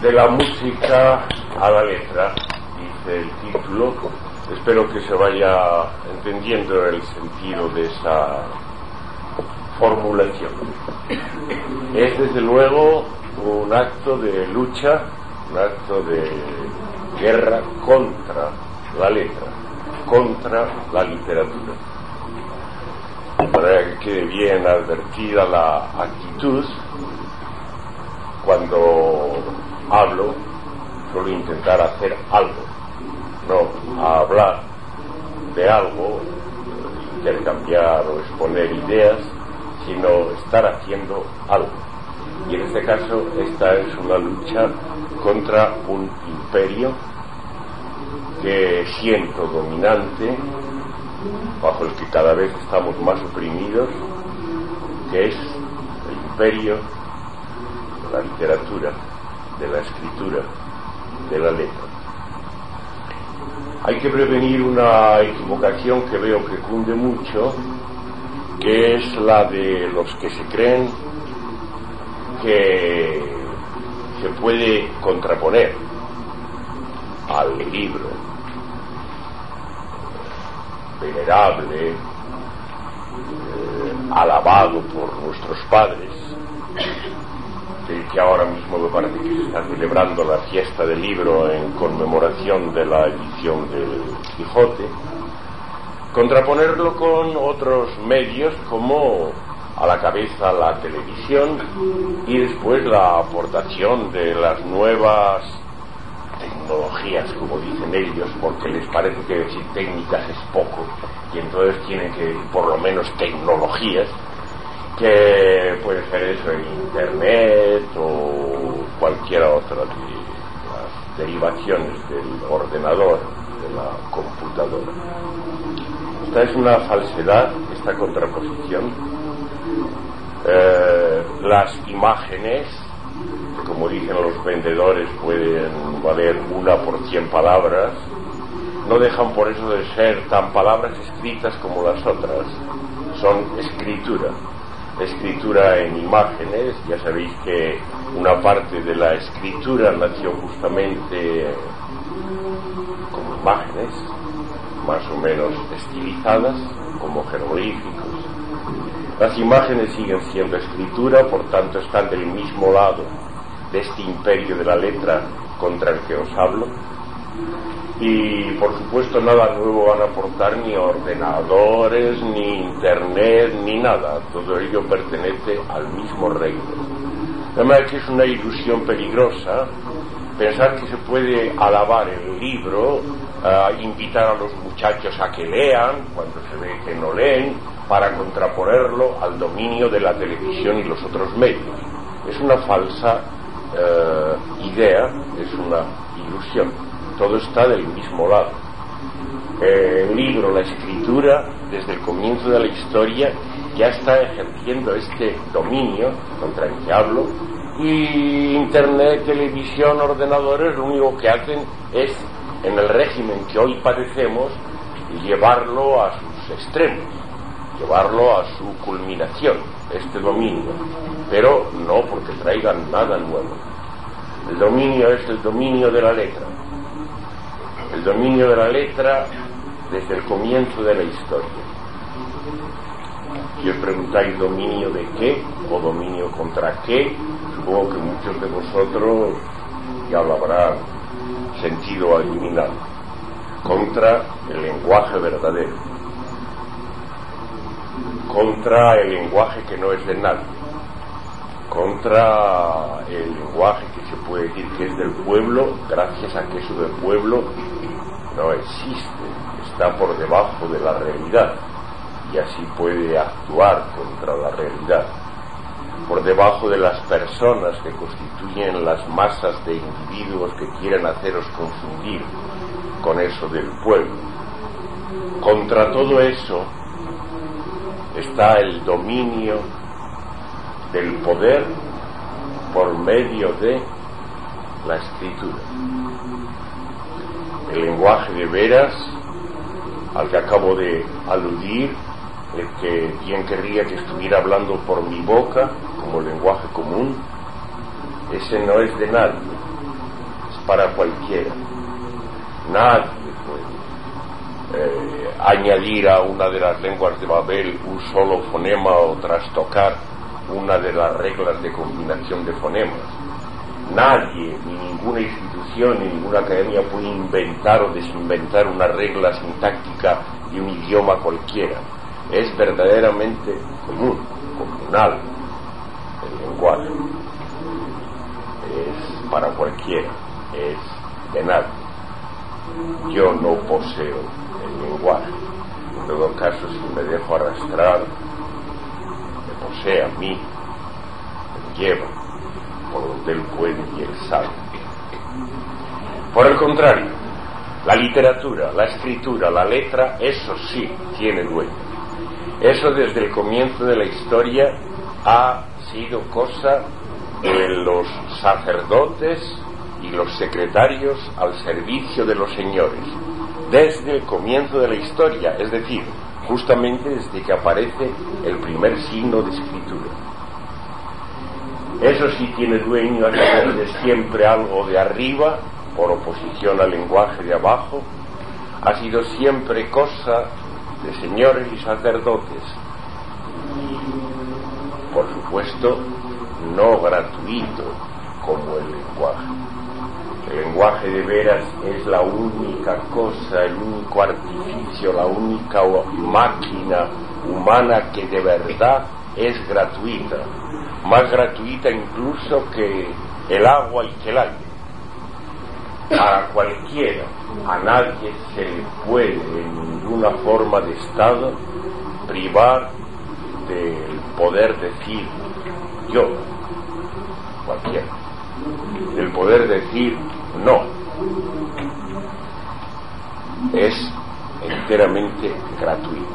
De la música a la letra, dice el título. Espero que se vaya entendiendo el sentido de esa formulación. Es desde luego un acto de lucha, un acto de guerra contra la letra, contra la literatura. Para que quede bien advertida la actitud, cuando hablo suelo intentar hacer algo, no hablar de algo, intercambiar o exponer ideas, sino estar haciendo algo. Y en este caso esta es una lucha contra un imperio que siento dominante, bajo el que cada vez estamos más oprimidos, que es el imperio de la literatura, de la escritura, de la letra. Hay que prevenir una equivocación que veo que cunde mucho, que es la de los que se creen que se puede contraponer al libro venerable, alabado por nuestros padres, que ahora mismo me parece que se está celebrando la fiesta del libro en conmemoración de la edición del Quijote, contraponerlo con otros medios como a la cabeza la televisión y después la aportación de las nuevas tecnologías, como dicen ellos, porque les parece que decir técnicas es poco y entonces tienen que decir por lo menos tecnologías, que puede ser eso, el internet o cualquier otra de las derivaciones del ordenador, de la computadora. Esta es una falsedad, esta contraposición. Las imágenes, como dicen los vendedores, pueden valer 1 por 100 palabras, no dejan por eso de ser tan palabras escritas como las otras. Son escritura en imágenes. Ya sabéis que una parte de la escritura nació justamente como imágenes más o menos estilizadas, como jeroglíficos. Las imágenes siguen siendo escritura, por tanto están del mismo lado de este imperio de la letra contra el que os hablo. Y por supuesto nada nuevo van a aportar ni ordenadores, ni internet, ni nada. Todo ello pertenece al mismo reino. Además que es una ilusión peligrosa pensar que se puede alabar el libro, invitar a los muchachos a que lean cuando se ve que no leen, para contraponerlo al dominio de la televisión y los otros medios. Es una falsa idea, es una ilusión. Todo está del mismo lado. El libro, la escritura, desde el comienzo de la historia, ya está ejerciendo este dominio contra el que hablo, y internet, televisión, ordenadores, lo único que hacen es, en el régimen que hoy padecemos, llevarlo a sus extremos, llevarlo a su culminación, este dominio, pero no porque traigan nada nuevo. El dominio es el dominio de la letra. El dominio de la letra desde el comienzo de la historia. Si os preguntáis dominio de qué o dominio contra qué, supongo que muchos de vosotros ya lo habrán sentido adivinar. Contra el lenguaje verdadero, contra el lenguaje que no es de nadie, contra el lenguaje que se puede decir que es del pueblo, gracias a que eso del pueblo no existe, está por debajo de la realidad y así puede actuar contra la realidad, por debajo de las personas que constituyen las masas de individuos que quieren haceros confundir con eso del pueblo. Contra todo eso está el dominio del poder por medio de la escritura. El lenguaje de veras al que acabo de aludir, el que bien querría que estuviera hablando por mi boca como lenguaje común, ese no es de nadie, para cualquiera. Nadie puede añadir a una de las lenguas de Babel un solo fonema o trastocar una de las reglas de combinación de fonemas. Nadie, ni ninguna institución, ni ninguna academia puede inventar o desinventar una regla sintáctica de un idioma cualquiera. Es verdaderamente comunal el lenguaje. Es para cualquiera, es de nadie. Yo no poseo el lenguaje. En todo caso, si me dejo arrastrar, me posee a mí, me lleva por donde él puede y él sabe. Por el contrario, la literatura, la escritura, la letra, eso sí tiene dueño. Eso desde el comienzo de la historia ha sido cosa de los sacerdotes y los secretarios al servicio de los señores. Desde el comienzo de la historia, es decir, justamente desde que aparece el primer signo de escritura. Eso sí tiene dueño, de siempre algo de arriba, por oposición al lenguaje de abajo. Ha sido siempre cosa de señores y sacerdotes. Y, por supuesto, no gratuito como el lenguaje. El lenguaje de veras es la única cosa, el único artificio, la única máquina humana que de verdad es gratuita, más gratuita incluso que el agua y que el aire. A cualquiera, a nadie se le puede en ninguna forma de Estado privar del poder decir yo, cualquiera, del poder decir no. Es enteramente gratuito.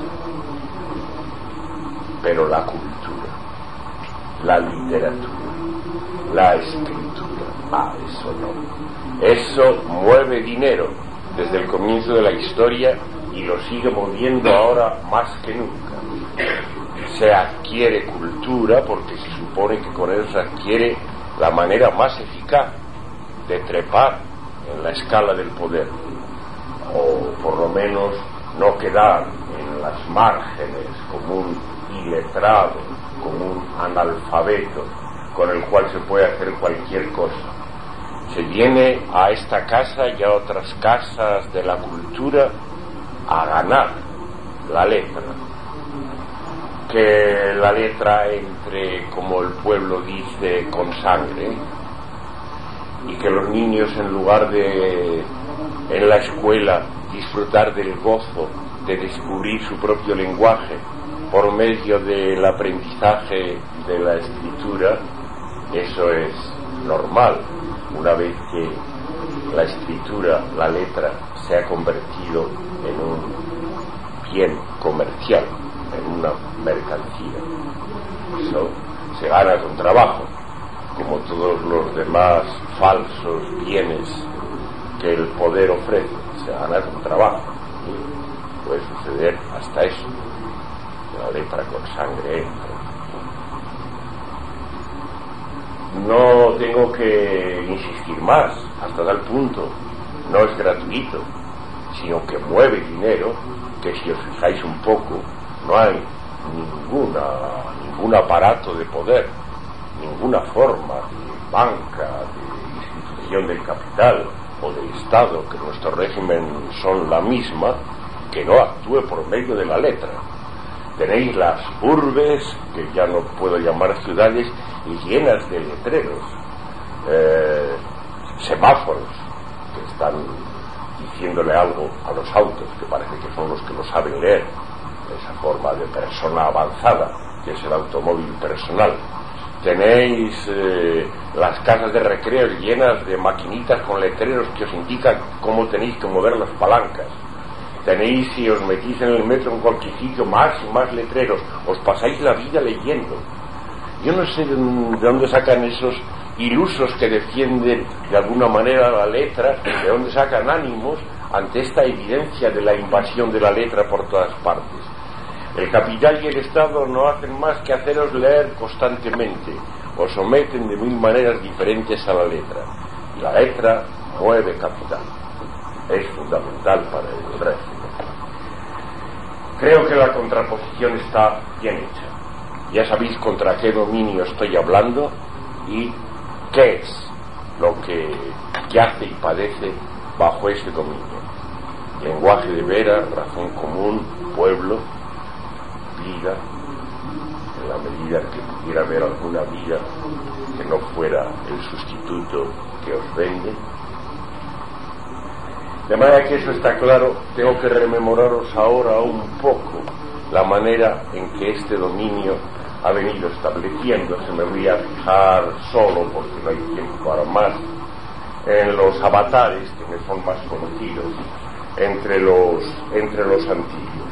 Pero la cultura, la literatura, la escritura, eso no. Eso mueve dinero desde el comienzo de la historia y lo sigue moviendo ahora más que nunca. Se adquiere cultura porque se supone que con eso se adquiere la manera más eficaz de trepar en la escala del poder, o por lo menos no quedar en las márgenes como un iletrado, como un analfabeto con el cual se puede hacer cualquier cosa. Se viene a esta casa y a otras casas de la cultura a ganar la letra. Que la letra entre, como el pueblo dice, con sangre, y que los niños, en lugar de en la escuela disfrutar del gozo de descubrir su propio lenguaje por medio del aprendizaje de la escritura, eso es normal. Una vez que la escritura, la letra, se ha convertido en un bien comercial, en una mercancía. Eso se gana con trabajo, como todos los demás falsos bienes que el poder ofrece, se gana con trabajo. Y puede suceder hasta eso, la letra con sangre entra. No tengo que insistir más, hasta tal punto. No es gratuito, sino que mueve dinero, que si os fijáis un poco, no hay ningún aparato de poder, ninguna forma de banca, de institución del capital o del Estado, que nuestro régimen son la misma, que no actúe por medio de la letra. Tenéis las urbes, que ya no puedo llamar ciudades, llenas de letreros, semáforos que están diciéndole algo a los autos, que parece que son los que lo saben leer, esa forma de persona avanzada, que es el automóvil personal. Tenéis las casas de recreo llenas de maquinitas con letreros que os indican cómo tenéis que mover las palancas. Tenéis, si os metís en el metro, en cualquier sitio, más y más letreros. Os pasáis la vida leyendo. Yo no sé de dónde sacan esos ilusos que defienden de alguna manera la letra, de dónde sacan ánimos ante esta evidencia de la invasión de la letra por todas partes. El capital y el Estado no hacen más que haceros leer constantemente. Os someten de mil maneras diferentes a la letra. Y la letra mueve capital. Es fundamental para el régimen. Creo que la contraposición está bien hecha. Ya sabéis contra qué dominio estoy hablando y qué es lo que yace y padece bajo ese dominio. Lenguaje de veras, razón común, pueblo, vida, en la medida que pudiera haber alguna vida que no fuera el sustituto que os vende. De manera que eso está claro. Tengo que rememoraros ahora un poco la manera en que este dominio ha venido estableciéndose. Me voy a fijar solo, porque no hay tiempo para más, en los avatares que me son más conocidos entre los antiguos.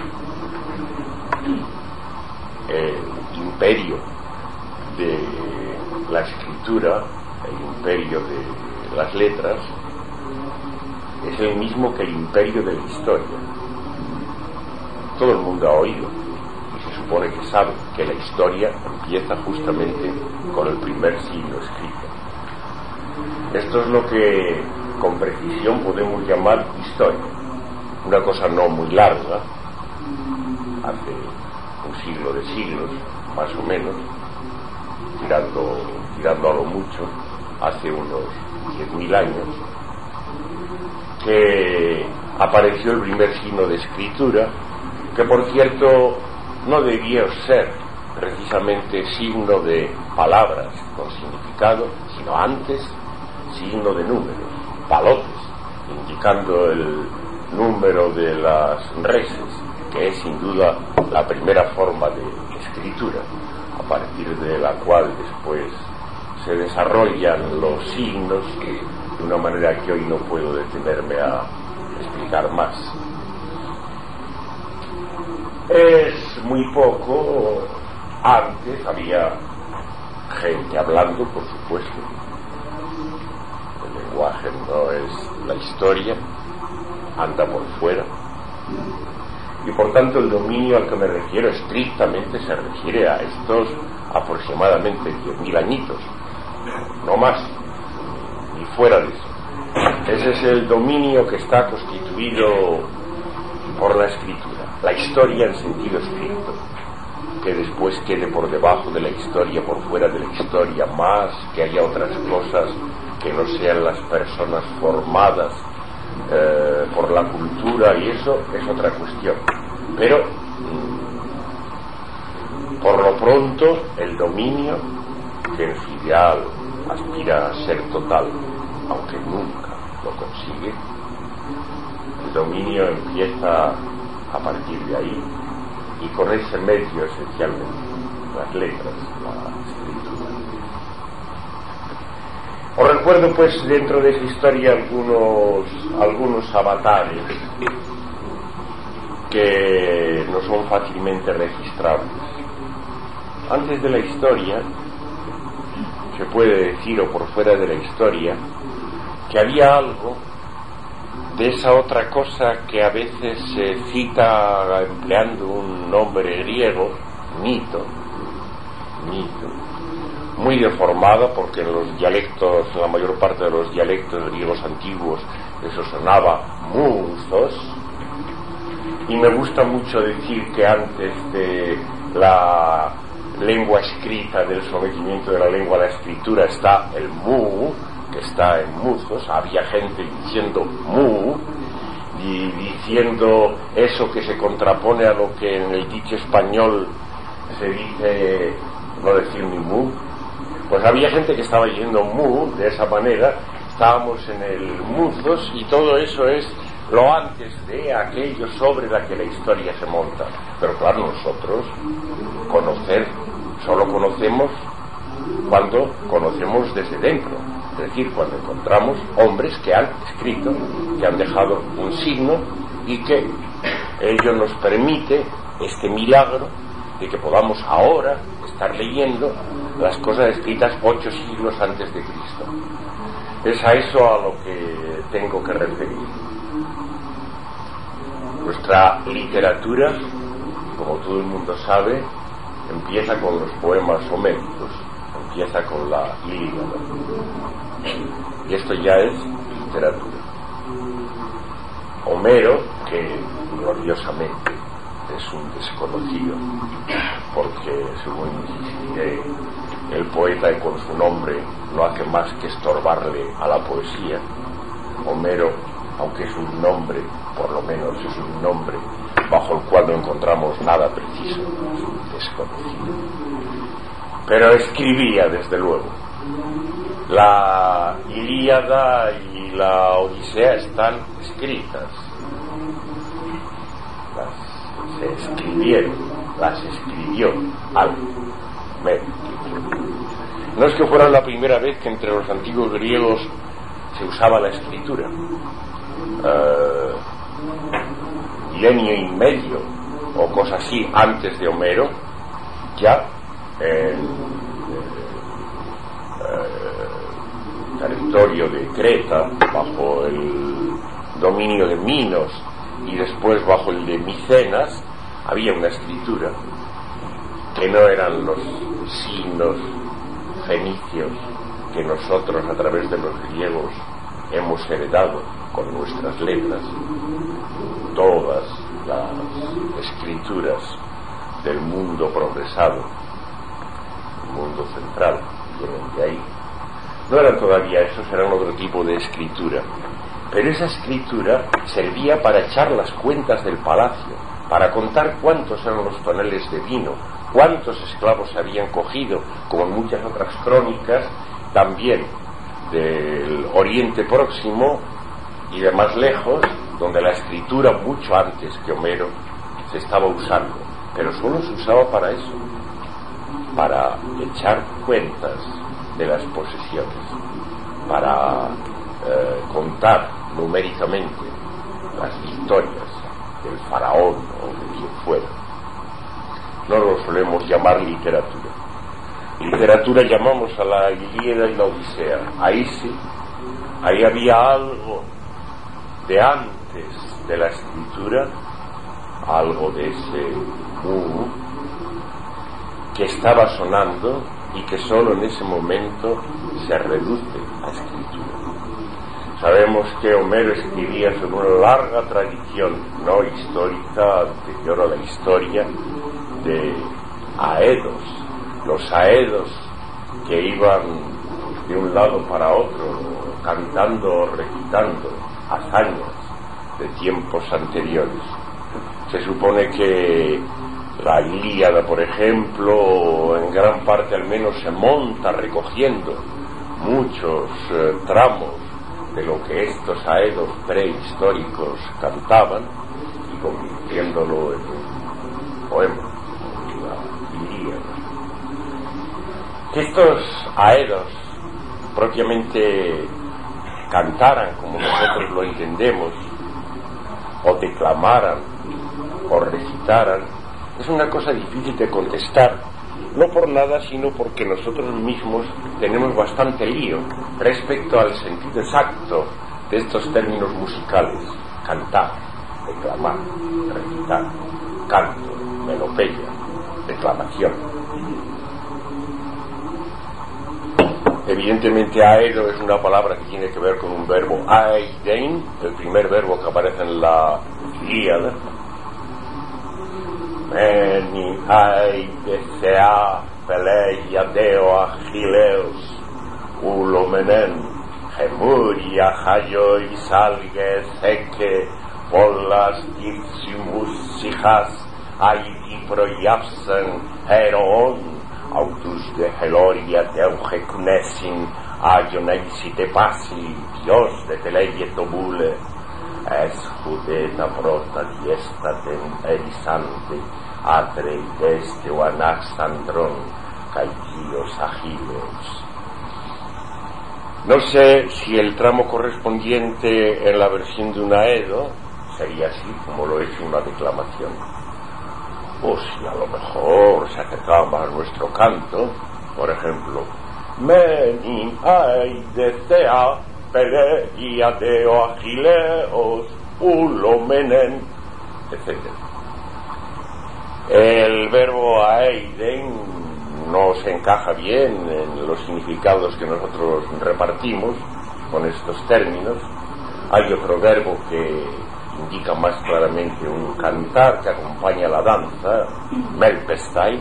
El imperio de la escritura, el imperio de las letras, es el mismo que el imperio de la historia. Todo el mundo ha oído y se supone que sabe que la historia empieza justamente con el primer signo escrito. Esto es lo que con precisión podemos llamar historia. Una cosa no muy larga, hace un siglo de siglos, más o menos, tirando a lo mucho, hace unos 10.000 años, que apareció el primer signo de escritura, que por cierto no debía ser precisamente signo de palabras con significado, sino antes signo de números, palotes, indicando el número de las reses, que es sin duda la primera forma de escritura, a partir de la cual después se desarrollan los signos de una manera que hoy no puedo detenerme a explicar más. Es muy poco. Antes había gente hablando, por supuesto. El lenguaje no es la historia, anda por fuera. Y por tanto el dominio al que me refiero estrictamente se refiere a estos aproximadamente 10.000 añitos, no más, ni fuera de eso. Ese es el dominio que está constituido por la escritura, la historia en sentido estricto. Que después quede por debajo de la historia, por fuera de la historia, más que haya otras cosas que no sean las personas formadas por la cultura, y eso es otra cuestión. Pero por lo pronto el dominio, que en su ideal aspira a ser total, aunque nunca lo consigue, el dominio empieza a partir de ahí, y con ese medio esencialmente, las letras, la escritura. Os recuerdo pues dentro de esa historia algunos avatares que no son fácilmente registrables. Antes de la historia se puede decir, o por fuera de la historia, que había algo de esa otra cosa que a veces se cita empleando un nombre griego, mito, muy deformada, porque en los dialectos, en la mayor parte de los dialectos griegos antiguos, eso sonaba musos, y me gusta mucho decir que antes de la lengua escrita, del sometimiento de la lengua a la escritura, está el mu, que está en musos. Había gente diciendo mu y diciendo eso que se contrapone a lo que en el dicho español se dice no decir ni mu. Pues había gente que estaba diciendo mu de esa manera. Estábamos en el musos, y todo eso es lo antes de aquello sobre la que la historia se monta. Pero claro, nosotros solo conocemos cuando conocemos desde dentro, es decir, cuando encontramos hombres que han escrito, que han dejado un signo, y que ello nos permite este milagro de que podamos ahora estar leyendo las cosas escritas 8 siglos antes de Cristo. Es a eso a lo que tengo que referir. Nuestra literatura, como todo el mundo sabe, empieza con los poemas homéricos, empieza con la Ilíada. Y esto ya es literatura. Homero, que gloriosamente es un desconocido, porque según insistiré, el poeta y con su nombre no hace más que estorbarle a la poesía. Homero, aunque es un nombre, por lo menos es un nombre bajo el cual no encontramos nada preciso, es un desconocido. Pero escribía, desde luego. La Ilíada y la Odisea están escritas. Se escribieron, las escribió Homero. No es que fuera la primera vez que entre los antiguos griegos se usaba la escritura. Milenio y medio o cosas así antes de Homero, ya en territorio de Creta, bajo el dominio de Minos, y después bajo el de Micenas, había una escritura que no eran los signos fenicios que nosotros a través de los griegos hemos heredado con nuestras letras. Todas las escrituras del mundo progresado, el mundo central, vienen de ahí. No eran todavía esos, eran otro tipo de escritura, pero esa escritura servía para echar las cuentas del palacio, para contar cuántos eran los toneles de vino, cuántos esclavos se habían cogido, como en muchas otras crónicas también del Oriente Próximo y de más lejos, donde la escritura mucho antes que Homero se estaba usando, pero solo se usaba para eso, para echar cuentas de las posesiones, para contar numéricamente las victorias del faraón o de quien fuera. No lo solemos llamar literatura. Literatura llamamos a la Ilíada y la Odisea. Ahí sí, ahí había algo de antes de la escritura, algo de ese que estaba sonando y que solo en ese momento se reduce a escritura. Sabemos que Homero escribía sobre una larga tradición no histórica anterior a la historia de aedos, los aedos que iban de un lado para otro cantando o recitando hazañas de tiempos anteriores. Se supone que la Ilíada, por ejemplo, en gran parte al menos se monta recogiendo muchos tramos de lo que estos aedos prehistóricos cantaban y convirtiéndolo en un poema, una Ilíada. Que estos aedos propiamente cantaran como nosotros lo entendemos, o declamaran, o recitaran, es una cosa difícil de contestar, no por nada, sino porque nosotros mismos tenemos bastante lío respecto al sentido exacto de estos términos musicales: cantar, declamar, recitar, canto, melopeya, declamación. Evidentemente aedo es una palabra que tiene que ver con un verbo aidein, el primer verbo que aparece en la Ilíada. Meni aidesea peleia deo agileos ulomenen gemuria hayoi salge seke pollas dirsimus hijas aidi proiapsen heroon autus de Heloria de Eugecnesin aioneisi te pasi dios de teleie tobule es judeta prota diestaten erisante atre deste o anaxandron caitios agileos. No sé si el tramo correspondiente en la versión de un aedo sería así como lo es una declamación, o si a lo mejor se acercaba más a nuestro canto, por ejemplo, Meni aidesea peleia deo agileos ulomenen, etc. El verbo aeiden no se encaja bien en los significados que nosotros repartimos con estos términos, Hay otro verbo que indica más claramente un cantar que acompaña la danza, melpestai,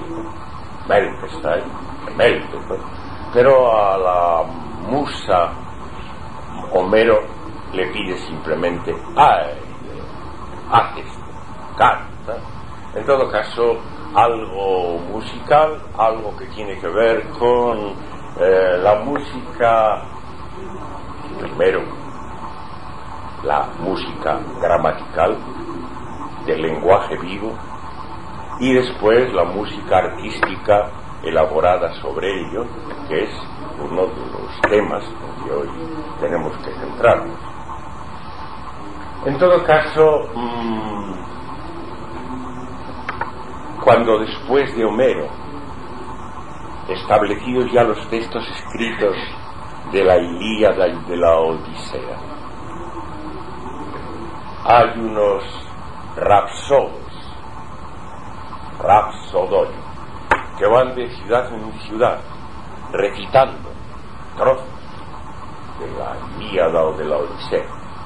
pero a la musa Homero le pide simplemente haz esto, canta. En todo caso, algo musical, algo que tiene que ver con la música, primero la música gramatical del lenguaje vivo y después la música artística elaborada sobre ello, que es uno de los temas en que hoy tenemos que centrarnos. En todo caso, cuando después de Homero, establecidos ya los textos escritos de la Ilíada y de la Odisea, hay unos rapsodoi, que van de ciudad en ciudad recitando trozos de la Ilíada o de la Odisea,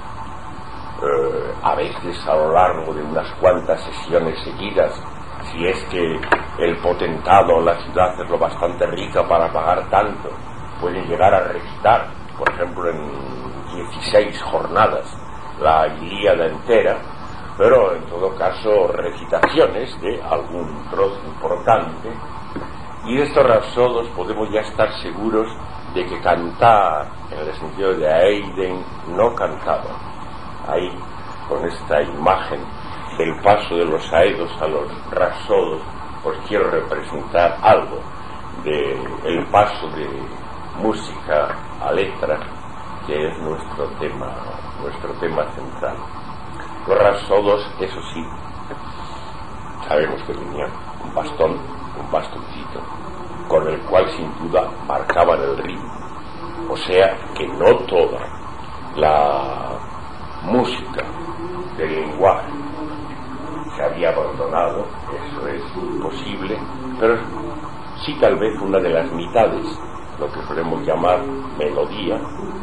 a veces a lo largo de unas cuantas sesiones seguidas, si es que el potentado o la ciudad es lo bastante rica para pagar tanto, pueden llegar a recitar, por ejemplo, en 16 jornadas la Ilíada entera, pero en todo caso recitaciones de algún trozo importante. Y de estos rapsodos podemos ya estar seguros de que cantar, en el sentido de Haydn, no cantaba. Ahí, con esta imagen del paso de los aedos a los rapsodos, os quiero representar algo del paso de música a letra, que es nuestro tema central. Los rapsodos, eso sí, sabemos que tenían un bastoncito, con el cual sin duda marcaban el ritmo. O sea que no toda la música del lenguaje se había abandonado, eso es imposible, pero sí tal vez una de las mitades, lo que solemos llamar melodía,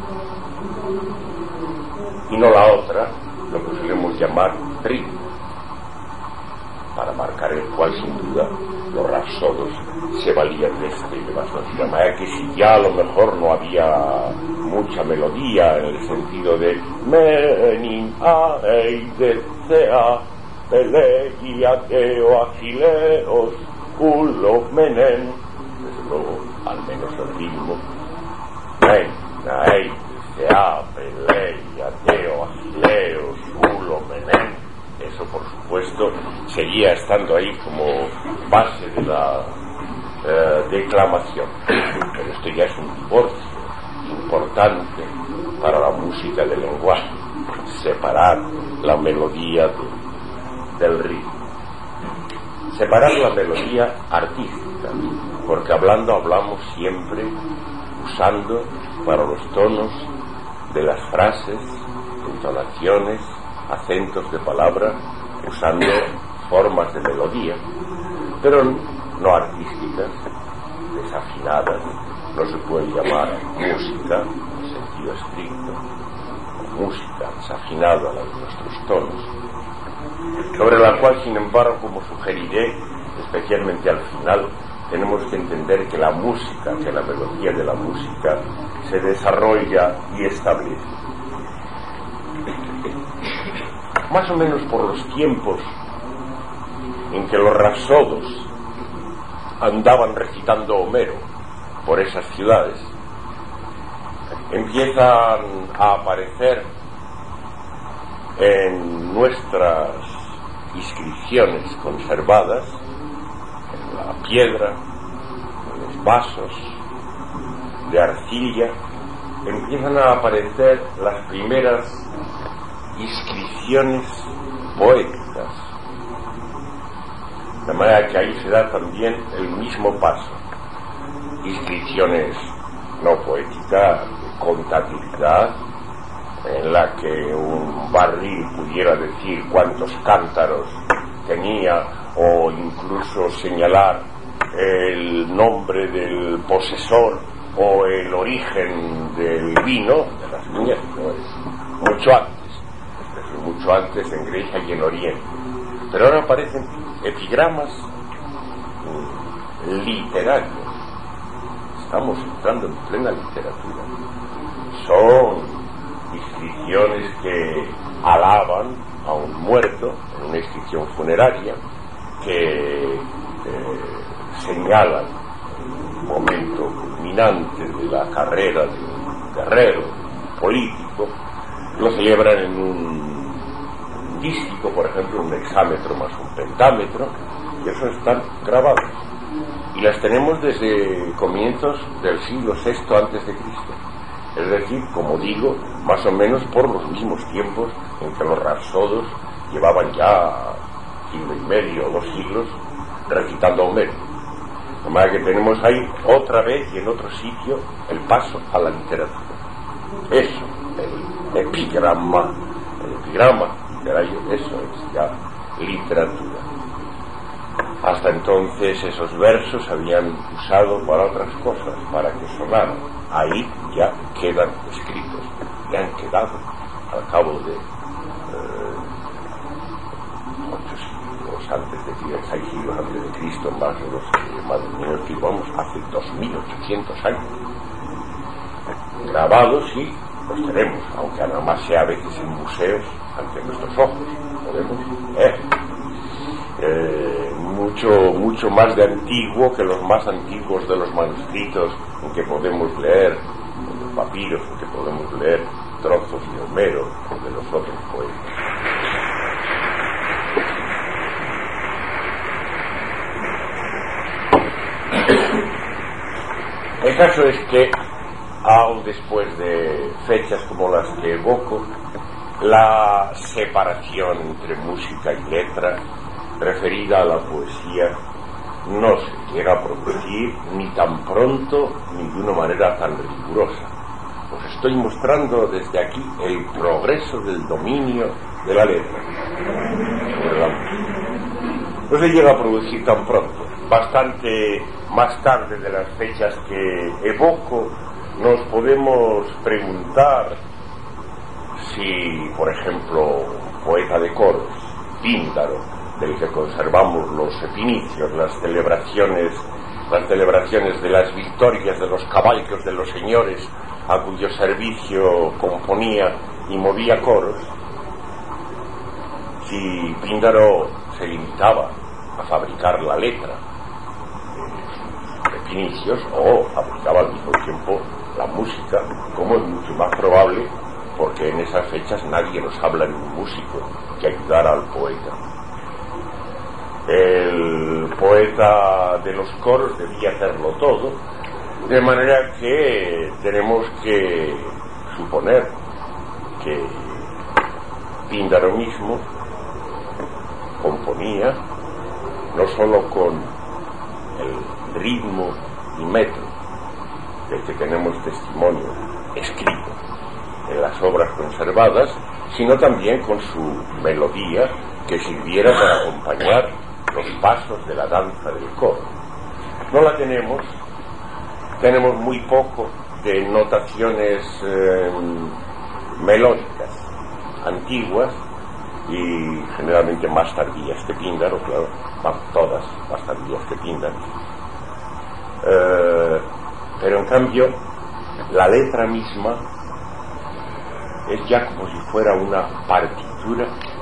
y no la otra, lo que solemos llamar ritmo, para marcar el cual sin duda los rapsodos se valían de este de manera que si ya a lo mejor no había mucha melodía en el sentido de menin a eide sea pelei ateo agileos culo menen, desde luego al menos el ritmo men a eide sea pelei ateo agileos culo menen, eso por supuesto seguía estando ahí como base de la declamación, pero esto ya es un divorcio importante para la música del lenguaje, separar la melodía del ritmo, separar la melodía artística, porque hablamos siempre usando para los tonos de las frases, entonaciones, acentos de palabra, usando formas de melodía, pero no artísticas, desafinadas. No se puede llamar música en sentido estricto, música desafinada a la de nuestros tonos, sobre la cual, sin embargo, como sugeriré, especialmente al final, tenemos que entender que la música, que la melodía de la música se desarrolla y establece. Más o menos por los tiempos en que los rapsodos andaban recitando Homero por esas ciudades, empiezan a aparecer en nuestras inscripciones conservadas, en la piedra, en los vasos de arcilla, empiezan a aparecer las primeras inscripciones poéticas, de manera que ahí se da también el mismo paso. Inscripciones no poéticas, de contabilidad, en la que un barril pudiera decir cuántos cántaros tenía, o incluso señalar el nombre del posesor o el origen del vino, de las viñas. No es muy mucho antes, desde mucho antes en Grecia y en Oriente. Pero ahora aparecen epigramas literarios. Estamos entrando en plena literatura. Son inscripciones que alaban a un muerto en una inscripción funeraria, que señalan un momento culminante de la carrera de un guerrero político. Lo celebran en un dístico, por ejemplo, un hexámetro más un pentámetro, y eso están grabados. Y las tenemos desde comienzos del siglo VI antes de Cristo. Es decir, como digo, más o menos por los mismos tiempos en que los rapsodos llevaban ya siglo y medio o 2 siglos recitando a Homero. De manera que tenemos ahí otra vez y en otro sitio el paso a la literatura. Eso, el epigrama literario, eso es ya literatura. Hasta entonces esos versos se habían usado para otras cosas, para que sonaran. Ahí ya quedan escritos, ya han quedado al cabo de 8 siglos antes de Cristo, 6 siglos antes de Cristo, más de los niños que vamos hace 2800 años grabados, y los tenemos, aunque nada más sea a veces en museos ante nuestros ojos. Podemos leer mucho más de antiguo que los más antiguos de los manuscritos, en que podemos leer los papiros, en que podemos leer trozos de Homero o de los otros poetas. El caso es que, aún después de fechas como las que evoco, la separación entre música y letra referida a la poesía no se llega a producir ni tan pronto ni de una manera tan rigurosa. Os estoy mostrando desde aquí el progreso del dominio de la letra sobre la música. No se llega a producir tan pronto. Bastante más tarde de las fechas que evoco, nos podemos preguntar si, por ejemplo, un poeta de coros, Píndaro, del que conservamos los epinicios, las celebraciones de las victorias de los caballos de los señores a cuyo servicio componía y movía coros, si Píndaro se limitaba a fabricar la letra de sus epinicios o fabricaba al mismo tiempo la música, como es mucho más probable, porque en esas fechas nadie nos habla de un músico que ayudara al poeta. El poeta de los coros debía hacerlo todo, de manera que tenemos que suponer que Píndaro mismo componía no solo con el ritmo y metro del que tenemos testimonio escrito en las obras conservadas, sino también con su melodía, que sirviera para acompañar los pasos de la danza del coro. No la tenemos muy poco de notaciones melódicas antiguas y generalmente más tardías que Píndaro, claro, todas más tardías que Píndaro. Pero en cambio la letra misma es ya como si fuera una partitura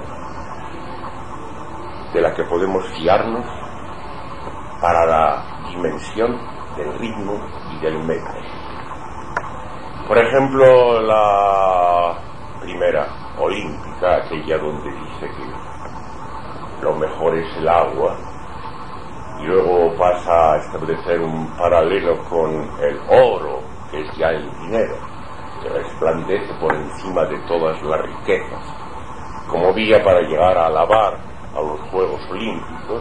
de la que podemos fiarnos para la dimensión del ritmo y del metro. Por ejemplo, la primera olímpica, aquella donde dice que lo mejor es el agua, y luego pasa a establecer un paralelo con el oro, que es ya el dinero, que resplandece por encima de todas las riquezas, como vía para llegar a alabar a los Juegos Olímpicos.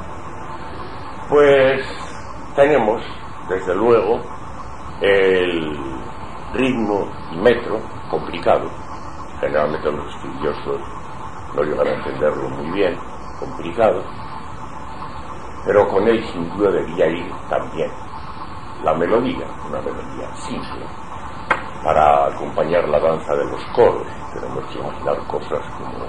Pues tenemos, desde luego, el ritmo y metro complicado. Generalmente los estudiosos no llegan a entenderlo muy bien, complicado, pero con él sin duda debía ir también la melodía, una melodía simple, para acompañar la danza de los coros. tenemos que imaginar cosas como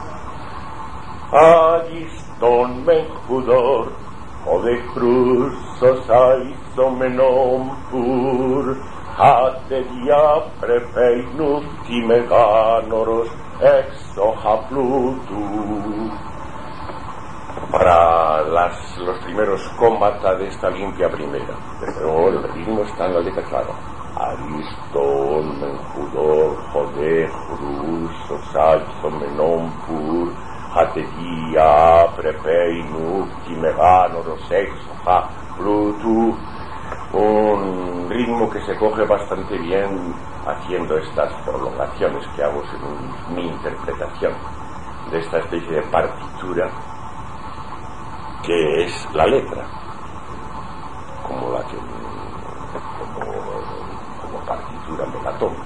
Ariston Menjudor, o de cruz sosaizomenon pur, hateria prepeinus timeganoros exohaplutu. Para los primeros cómbata de esta limpia primera, pero el ritmo está en la letra clara. Ariston Menjudor, Jode, Cruz sosaizomenon pur, hateria prepeinus timeganoros exohaplutu. Un ritmo que se coge bastante bien haciendo estas prolongaciones que hago según mi interpretación de esta especie de partitura que es la letra, como partitura megatónica.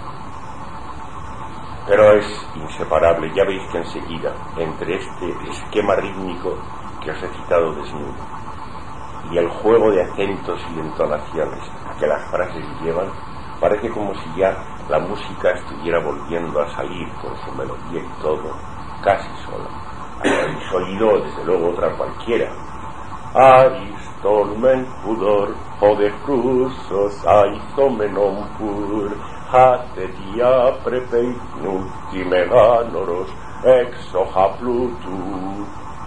Pero es inseparable, ya veis que enseguida, entre este esquema rítmico que os he citado desnudo y el juego de acentos y de entonaciones que las frases llevan, parece como si ya la música estuviera volviendo a salir con su melodía y todo, casi sola. Habéis oído, desde luego, otra cualquiera. Ariston Menjudor, Jode cruz sosaizomenon pur, hateria prepeinus timeganoros exohaplutu.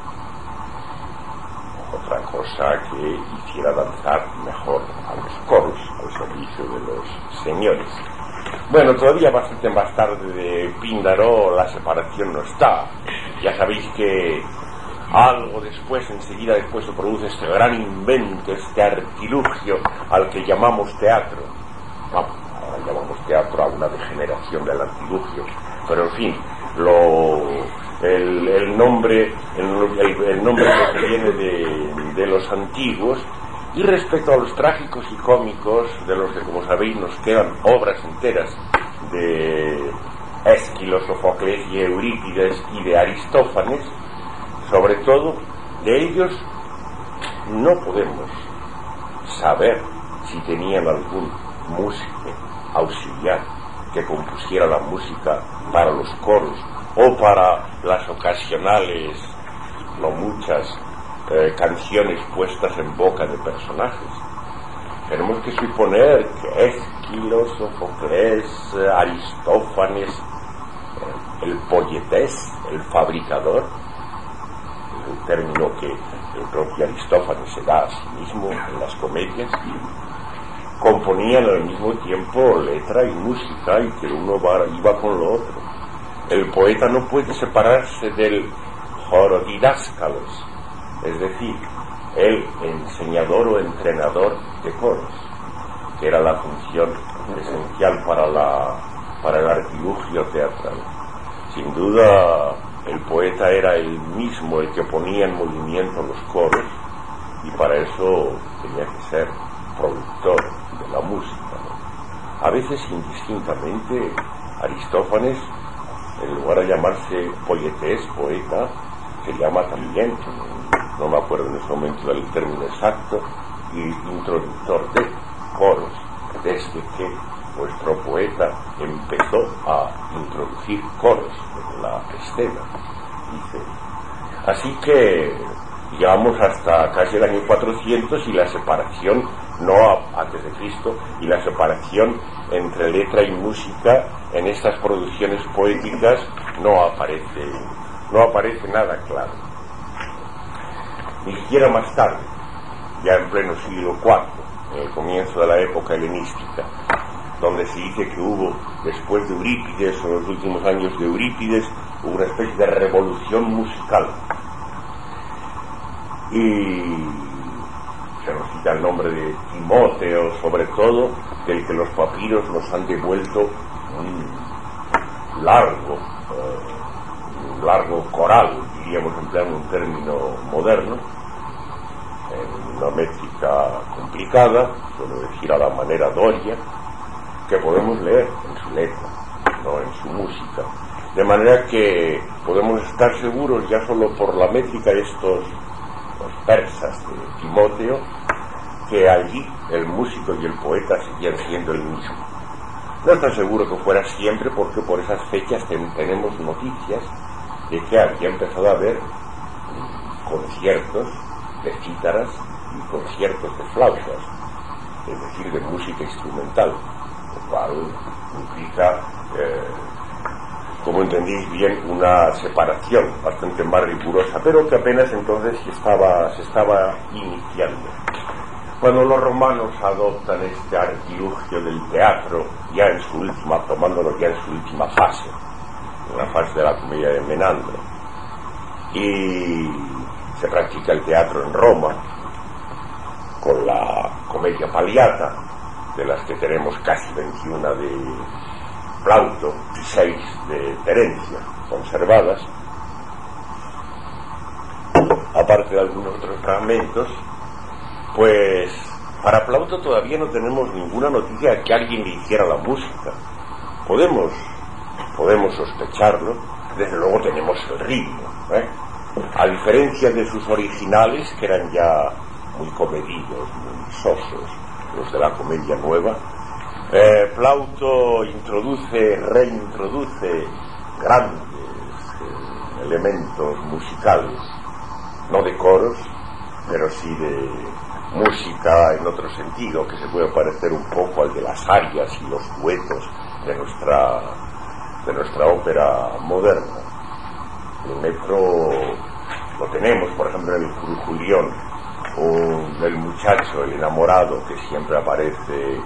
Otra cosa que hiciera danzar mejor a los coros al servicio de los señores. Bueno, todavía bastante más tarde de Píndaro la separación no está. Ya sabéis que algo después, enseguida después se produce este gran invento, este artilugio al que llamamos teatro. Vamos, ahora llamamos teatro a una degeneración del artilugio, pero en fin, el nombre que viene de los antiguos. Y respecto a los trágicos y cómicos, de los que, como sabéis, nos quedan obras enteras de Ésquilo, Sófocles y Eurípides y de Aristófanes, sobre todo de ellos no podemos saber si tenían algún músico auxiliar que compusiera la música para los coros o para las ocasionales, no muchas, canciones puestas en boca de personajes. Tenemos que suponer que Ésquilo, Sófocles, Aristófanes, el poietés, el fabricador, el término que el propio Aristófanes se da a sí mismo en las comedias, componían al mismo tiempo letra y música, y que uno iba con lo otro. El poeta no puede separarse del horodidáscalos, es decir, el enseñador o entrenador de coros, que era la función esencial para el artilugio teatral. Sin duda, el poeta era el mismo el que ponía en movimiento los coros, y para eso tenía que ser productor de la música, ¿no? A veces, indistintamente, Aristófanes, en lugar de llamarse poietés, poeta, se llama también, no me acuerdo en ese momento del término exacto, y introductor de coros, desde que nuestro poeta empezó a introducir coros en la escena, dice. Así que llegamos hasta casi el año 400 y la separación, no antes de Cristo, y la separación entre letra y música en estas producciones poéticas no aparece nada claro. Ni siquiera más tarde, ya en pleno siglo IV, en el comienzo de la época helenística, donde se dice que hubo, después de Eurípides, o en los últimos años de Eurípides, hubo una especie de revolución musical. Y se nos cita el nombre de Timoteo, sobre todo, del que los papiros nos han devuelto un largo coral, diríamos, empleando un término moderno, en una métrica complicada, suelo decir a la manera doria, que podemos leer en su letra, no en su música. De manera que podemos estar seguros, ya solo por la métrica de los persas de Timoteo, que allí el músico y el poeta seguían siendo el mismo. No estoy seguro que fuera siempre, porque por esas fechas tenemos noticias de que había empezado a haber conciertos de cítaras y conciertos de flautas, es decir, de música instrumental, lo cual implica, como entendéis bien, una separación bastante más rigurosa, pero que apenas entonces se estaba iniciando. Cuando los romanos adoptan este artilugio del teatro, ya en su última, tomándolo ya en su última fase, en la fase de la comedia de Menandro, y se practica el teatro en Roma, con la comedia Paliata, de las que tenemos casi 21 de Plauto y 6 de Terencio conservadas, aparte de algunos otros fragmentos. Pues para Plauto todavía no tenemos ninguna noticia de que alguien le hiciera la música. Podemos sospecharlo, desde luego tenemos el ritmo, a diferencia de sus originales, que eran ya muy comedidos, muy sosos, los de la comedia nueva. Plauto reintroduce grandes elementos musicales, no de coros, pero sí de música en otro sentido, que se puede parecer un poco al de las arias y los duetos de nuestra ópera moderna. El metro lo tenemos, por ejemplo, en el Julión, el muchacho, el enamorado, que siempre aparece,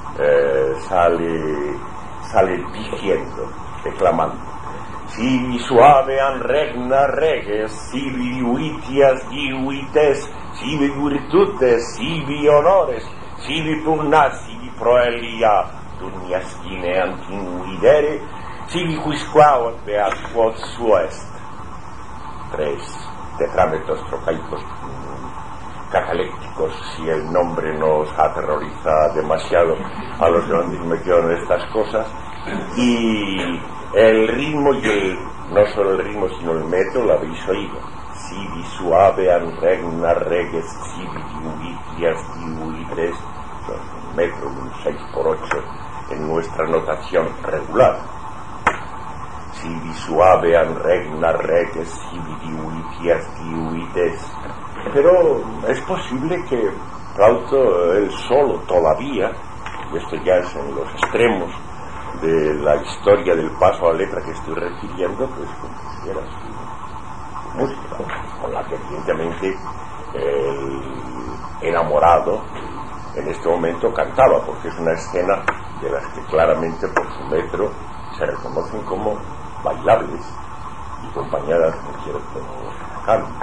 sale diciendo, declamando: sibi suavean regna reges, sibi vitias divites, sibi virtutes, sibi honores, sibi pugnas, sibi proelia, duniascine antinguidere, sibi quisquaut beat quod suest. 3 tetrámetros trocaicos catalécticos, si el nombre nos aterroriza demasiado a los que no metieron estas cosas. Y el ritmo no solo el ritmo sino el metro lo habéis oído: sibi suavean regna reges, sibi diuitias diuitres, metro, un 6x8 en nuestra notación regular. Sibi suavean regna reges, sibi diuitias diuites. Pero es posible que Plauto, él solo todavía, y esto ya es en los extremos de la historia del paso a la letra que estoy refiriendo, pues compusiera su música, con la que evidentemente el enamorado en este momento cantaba, porque es una escena de las que claramente por su metro se reconocen como bailables y acompañadas con cierto canto.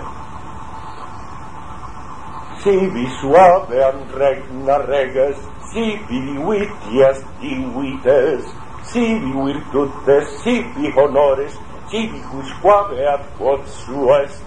Sibi suavean regna reges, sibi divitias divites, sibi virtutes, sibi honores, sibi quisquaveat quod suest.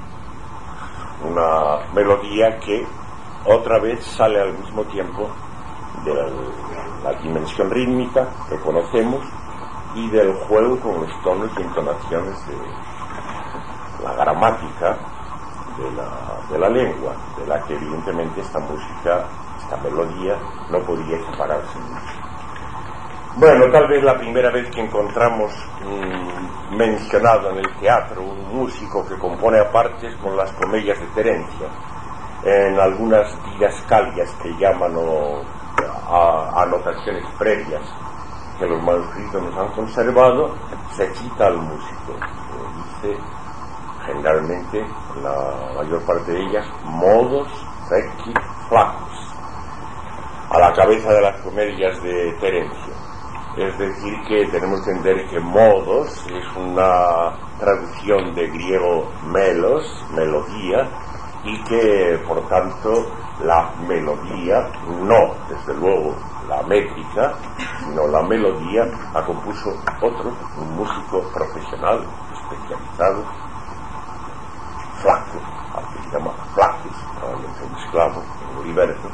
Una melodía que otra vez sale al mismo tiempo de la dimensión rítmica que conocemos y del juego con los tonos y entonaciones de la gramática de la lengua, de la que evidentemente esta música, esta melodía, no podría separarse mucho. Bueno, tal vez la primera vez que encontramos mencionado en el teatro un músico que compone apartes con las comedias de Terencio, en algunas didascalias que llaman anotaciones previas que los manuscritos nos han conservado, se cita al músico, dice generalmente, la mayor parte de ellas, modos feci flacus, a la cabeza de las comedias de Terencio. Es decir, que tenemos que entender que modos es una traducción de griego melos, melodía, y que por tanto la melodía, no desde luego la métrica, sino la melodía la compuso un músico profesional especializado, Flaccus, al que se llama Flaccus, probablemente un esclavo, un liberto.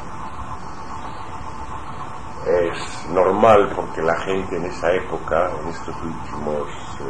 Es normal porque la gente en esa época, en estos últimos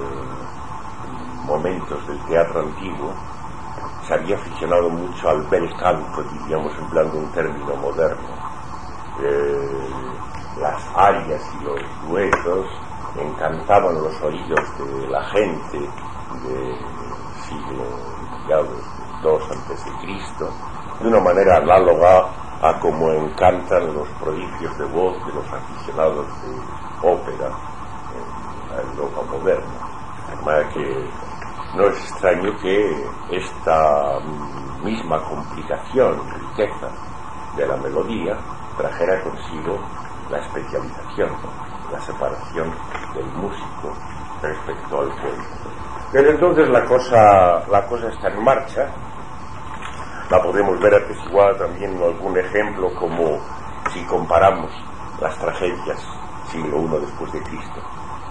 momentos del teatro antiguo, se había aficionado mucho al bel canto, diríamos empleando un término moderno. las arias y los duetos encantaban los oídos de la gente del siglo II a.C., de una manera análoga a como encantan los prodigios de voz de los aficionados de ópera en la Europa moderna. De manera que no es extraño que esta misma complicación y riqueza de la melodía trajera consigo la especialización, la separación del músico respecto al pueblo. Desde entonces la cosa está en marcha. La podemos ver atestiguada también en algún ejemplo, como si comparamos las tragedias siglo I después de Cristo,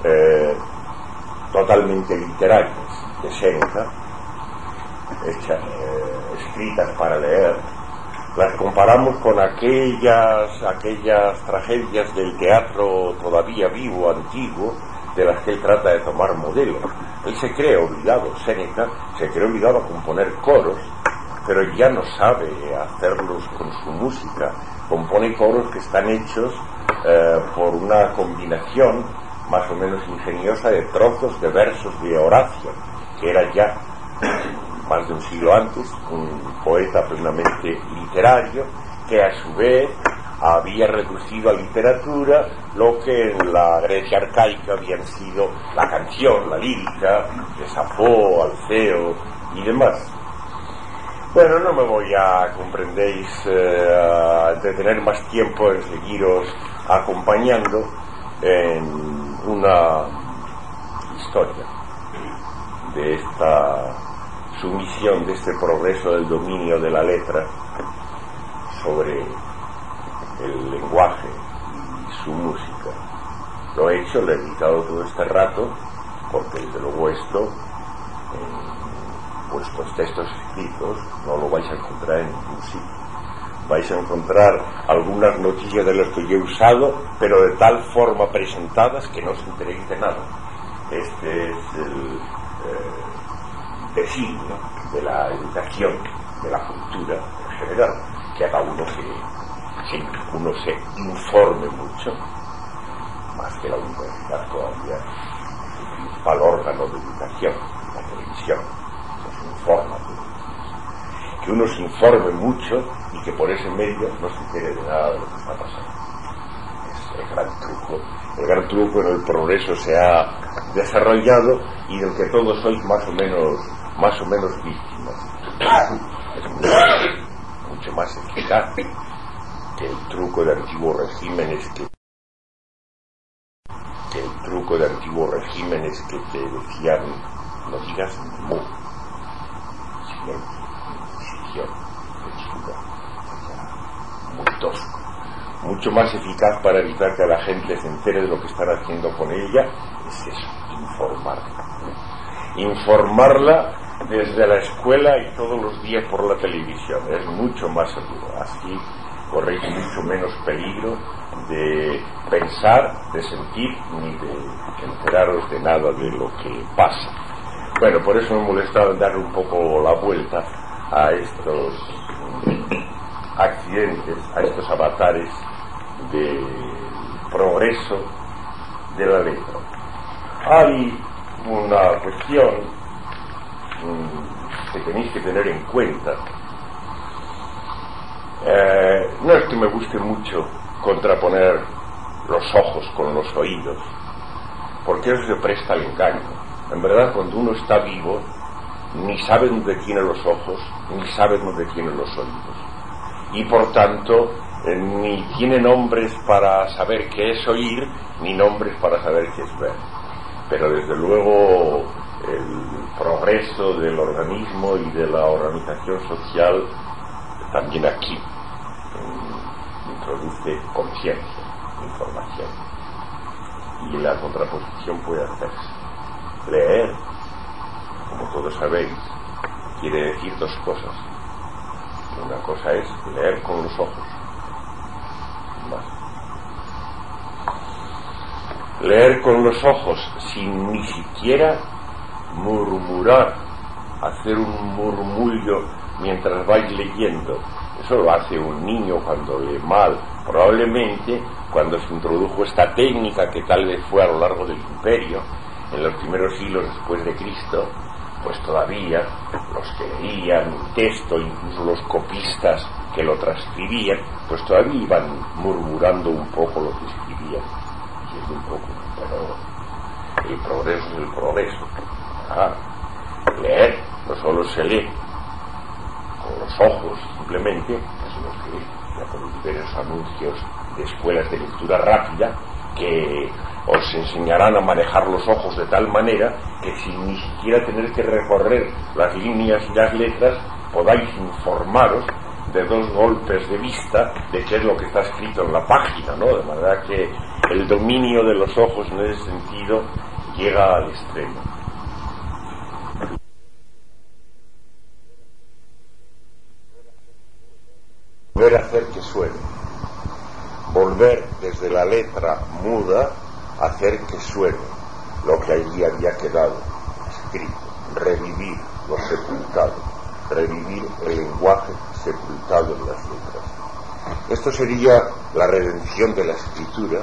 totalmente literarias de Séneca, escritas para leer, las comparamos con aquellas tragedias del teatro todavía vivo, antiguo, de las que él trata de tomar modelo. Él se cree obligado, Séneca se cree obligado a componer coros, pero ya no sabe hacerlos con su música. Compone coros que están hechos por una combinación más o menos ingeniosa de trozos de versos de Horacio, que era ya más de un siglo antes un poeta plenamente literario, que a su vez había reducido a literatura lo que en la Grecia arcaica habían sido la canción, la lírica, de Safo, Alceo y demás. Bueno, no me voy a, comprendéis, de tener más tiempo en seguiros acompañando en una historia de esta sumisión, de este progreso del dominio de la letra sobre el lenguaje y su música. Lo he hecho, le he dedicado todo este rato, porque desde luego esto vuestros textos escritos no lo vais a encontrar en ningún sitio. Vais a encontrar algunas noticias de las que yo he usado, pero de tal forma presentadas que no os enteréis de nada. Este es el designio de la educación, de la cultura en general, que haga uno se informe mucho, más que la universidad todavía, el principal órgano de educación, la televisión. Que uno se informe mucho y que por ese medio no se entere de nada de lo que está pasando. Es el gran truco. El gran truco en el progreso se ha desarrollado y del que todos sois más o menos víctimas. Es mucho más eficaz que el truco de antiguos regímenes que te decían no digas mu. Decisión, censura, muy tosco. Mucho más eficaz para evitar que la gente se entere de lo que están haciendo con ella es eso, informarla desde la escuela y todos los días por la televisión. Es mucho más seguro. Así corréis mucho menos peligro de pensar, de sentir, ni de enteraros de nada de lo que pasa. Bueno, por eso me he molestado en darle un poco la vuelta a estos accidentes, a estos avatares del progreso de la letra. Hay una cuestión que tenéis que tener en cuenta. No es que me guste mucho contraponer los ojos con los oídos, porque eso se presta al engaño. En verdad, cuando uno está vivo, ni sabe dónde tiene los ojos, ni sabe dónde tiene los oídos. Y por tanto, ni tiene nombres para saber qué es oír, ni nombres para saber qué es ver. Pero desde luego, el progreso del organismo y de la organización social, también aquí, introduce conciencia, información. Y la contraposición puede hacerse. Leer, como todos sabéis, quiere decir dos cosas. Una cosa es leer con los ojos. Leer con los ojos sin ni siquiera murmurar, hacer un murmullo mientras vais leyendo. Eso lo hace un niño cuando lee mal, Probablemente cuando se introdujo esta técnica, que tal vez fue a lo largo del imperio, en los primeros siglos después de Cristo, pues todavía los que leían el texto, incluso los copistas que lo transcribían, pues todavía iban murmurando un poco lo que escribían, diciendo un poco, pero el progreso es el progreso. Leer no solo se lee con los ojos simplemente, sino que ya podéis ver esos anuncios de escuelas de lectura rápida que os enseñarán a manejar los ojos de tal manera que sin ni siquiera tener que recorrer las líneas y las letras podáis informaros de dos golpes de vista de qué es lo que está escrito en la página, ¿no? De manera que el dominio de los ojos en ese sentido llega al extremo. Volver a hacer que suene, volver desde la letra muda a hacer que suene lo que allí había quedado escrito, revivir lo sepultado, revivir el lenguaje sepultado en las letras. Esto sería la redención de la escritura,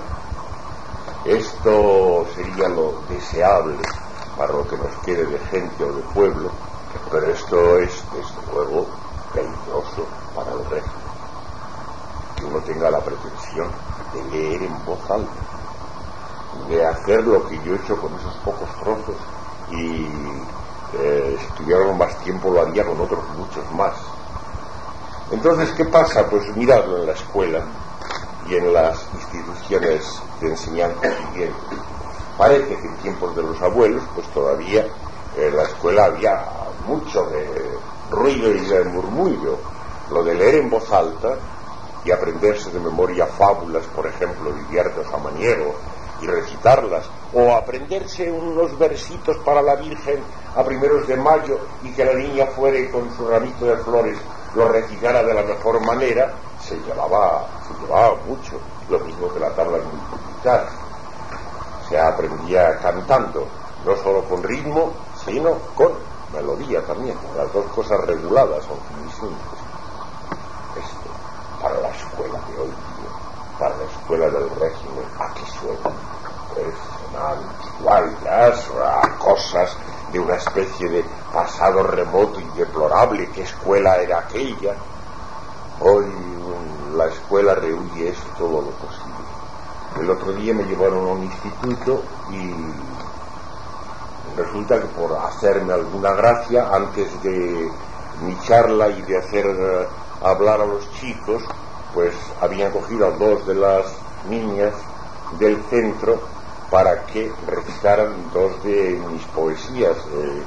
esto sería lo deseable para lo que nos quede de gente o de pueblo, pero esto es desde luego peligroso para el régimen, que uno tenga la pretensión de leer en voz alta, de hacer lo que yo he hecho con esos pocos trozos y si tuviéramos más tiempo lo haría con otros muchos más. Entonces, ¿qué pasa? Pues miradlo en la escuela y en las instituciones de enseñanza siguientes. Parece que en tiempos de los abuelos pues todavía en la escuela había mucho de ruido y de murmullo. Lo de leer en voz alta y aprenderse de memoria fábulas, por ejemplo, de Hidierto Samaniego, y recitarlas, o aprenderse unos versitos para la Virgen a primeros de mayo y que la niña fuera y con su ramito de flores lo recitara de la mejor manera, se llevaba mucho, lo mismo que la tabla de multiplicar. Se aprendía cantando, no solo con ritmo, sino con melodía también, las dos cosas reguladas, aunque muy simples. Esto, para la escuela de hoy día, para la escuela del régimen, ¿a qué suena? Pues sonan antiguallas, a cosas de una especie de pasado remoto y deplorable. ¿Qué escuela era aquella? Hoy la escuela rehuye eso todo lo posible. El otro día me llevaron a un instituto y resulta que por hacerme alguna gracia, antes de mi charla y de hacer hablar a los chicos, pues habían cogido a dos de las niñas del centro para que recitaran dos de mis poesías,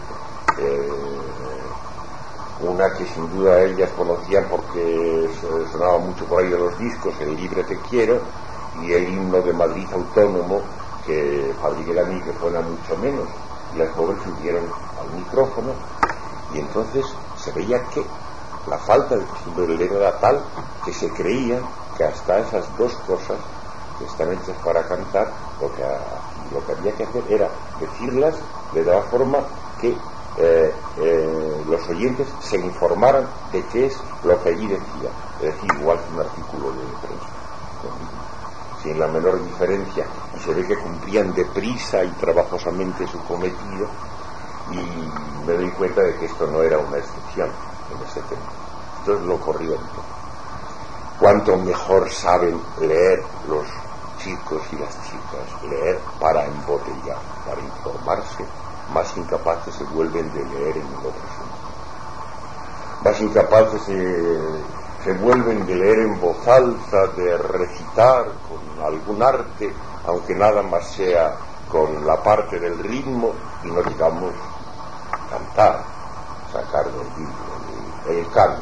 una que sin duda ellas conocían porque sonaba mucho por ahí de los discos, El libre te quiero, y el himno de Madrid autónomo, que Fabriguera a mí, que suena mucho menos, y las pobres subieron al micrófono, y entonces se veía que la falta de costumbre de leer era tal que se creía que hasta esas dos cosas que están hechas para cantar, lo que había que hacer era decirlas de tal forma que los oyentes se informaran de qué es lo que allí decía, es decir, igual que un artículo de prensa, sin la menor diferencia, y se ve que cumplían deprisa y trabajosamente su cometido, y me doy cuenta de que esto no era una excepción en ese tema. Esto es lo corriente. Cuanto mejor saben leer los chicos y las chicas, leer para embotellar, para informarse, más incapaces se vuelven de leer en otro sentido. Más incapaces se vuelven de leer en voz alta, de recitar con algún arte, aunque nada más sea con la parte del ritmo, y no digamos cantar, sacar del ritmo, el canto.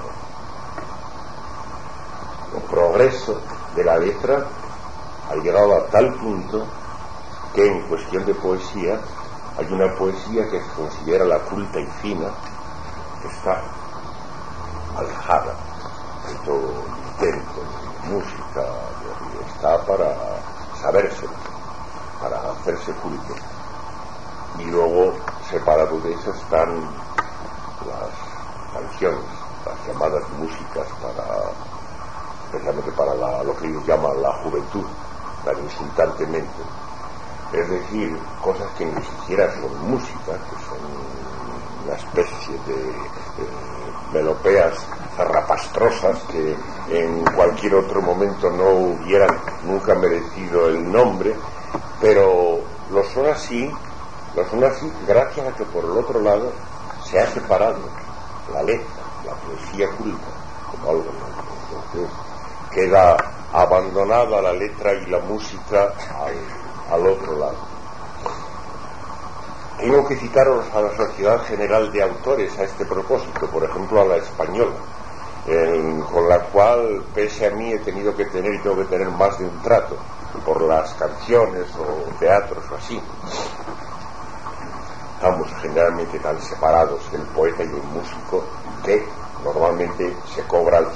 El progreso de la letra ha llegado a tal punto que en cuestión de poesía hay una poesía que se considera la culta y fina, que está alejada de todo intento de música, está para saberse, para hacerse culto. Y luego, separado de eso, están las canciones, las llamadas músicas especialmente para lo que ellos llaman la juventud, tan insultantemente. Es decir, cosas que ni siquiera son música, que son una especie de melopéas zarrapastrosas que en cualquier otro momento no hubieran nunca merecido el nombre, pero lo son así gracias a que por el otro lado se ha separado la letra, la poesía culta, como algo nuevo. Entonces queda abandonada la letra y la música al otro lado. Tengo que citaros a la Sociedad General de Autores a este propósito, por ejemplo a la española, con la cual, pese a mí, tengo que tener más de un trato por las canciones o teatros o así. Estamos generalmente tan separados, el poeta y el músico, que normalmente se cobra el 50%.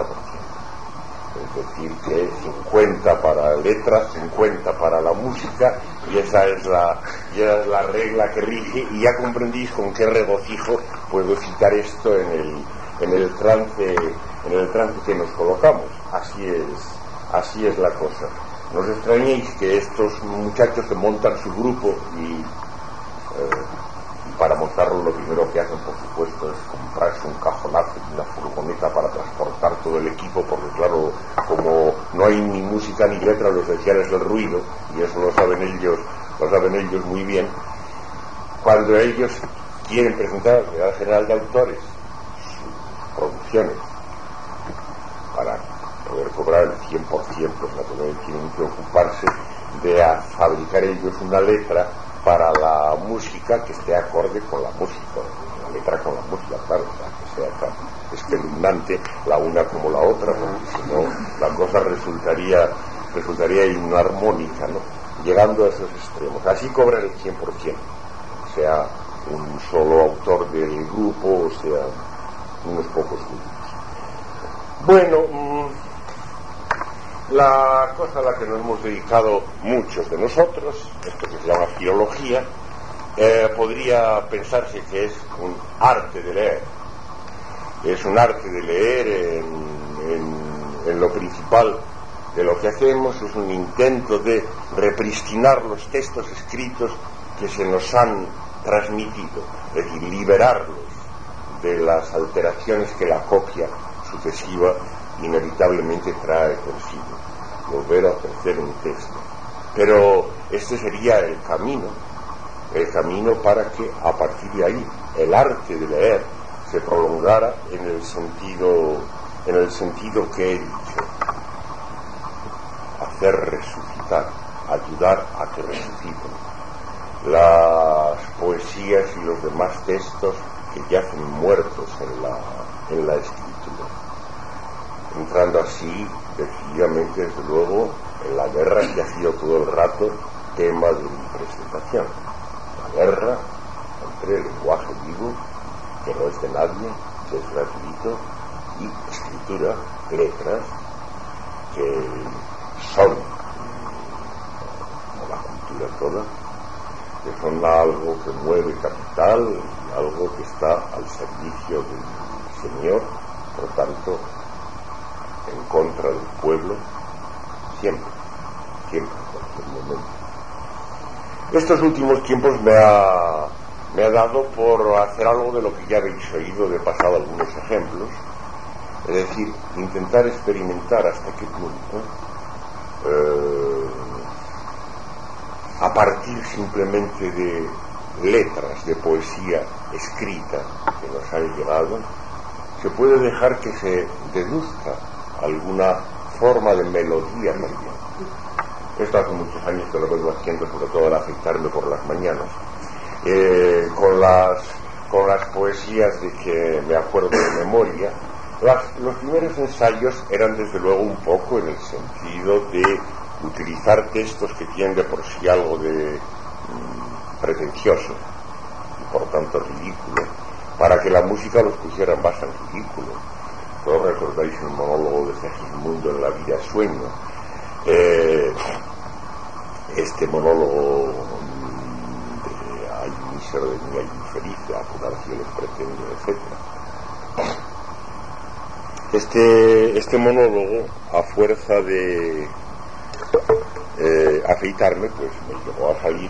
Es decir, que 50 para letra, 50 para la música, y esa es la regla que rige, y ya comprendís con qué regocijo puedo citar esto en el trance que nos colocamos. Así es la cosa. No os extrañéis que estos muchachos se montan su grupo y para montarlo lo primero que hacen, por supuesto, es comprarse un cajonazo y una furgoneta para transportar todo el equipo, porque claro, como no hay ni música ni letra, lo esencial es el ruido, y eso lo saben ellos muy bien. Cuando ellos quieren presentar a la Sociedad General de Autores sus producciones para poder cobrar el 100%, pues naturalmente tienen que ocuparse de fabricar ellos una letra para la música que esté acorde con la música, la letra con la música, claro, o sea, que sea tan espeluznante la una como la otra, porque si no la cosa resultaría inarmónica, ¿no? Llegando a esos extremos. Así cobran el 100%, sea un solo autor del grupo o sea unos pocos grupos. Bueno, la cosa a la que nos hemos dedicado muchos de nosotros, esto que se llama filología, podría pensarse que es un arte de leer. Es un arte de leer en lo principal de lo que hacemos, es un intento de repristinar los textos escritos que se nos han transmitido, es decir, liberarlos de las alteraciones que la copia sucesiva inevitablemente trae consigo, volver a ofrecer un texto. Pero este sería el camino para que a partir de ahí el arte de leer se prolongara en el sentido que he dicho: hacer resucitar, ayudar a que resuciten las poesías y los demás textos que yacen muertos en la escritura, entrando así decididamente, desde luego, en la guerra que ha sido todo el rato tema de mi presentación. La guerra entre el lenguaje vivo, que no es de nadie, que es gratuito, y escritura, letras, que son, como la cultura toda, que son algo que mueve capital y algo que está al servicio del Señor, por tanto, en contra del pueblo, siempre, en cualquier momento. Estos últimos tiempos me ha dado por hacer algo de lo que ya habéis oído de pasado algunos ejemplos, es decir, intentar experimentar hasta qué punto, a partir simplemente de letras de poesía escrita que nos han llegado, se puede dejar que se deduzca alguna forma de melodía también. Esto hace muchos años que lo vengo haciendo, sobre todo al afeitarme por las mañanas, con las poesías de que me acuerdo de memoria. Los primeros ensayos eran desde luego un poco en el sentido de utilizar textos que tienen de por sí algo de pretencioso y por tanto ridículo, para que la música los pusiera más en ridículo. Todos recordáis el monólogo de Segismundo en La vida sueño, este monólogo de ay mísero de mí, ay infeliz, a curar cielos pretendo, etc. Este monólogo, a fuerza de afeitarme, pues me llevó a salir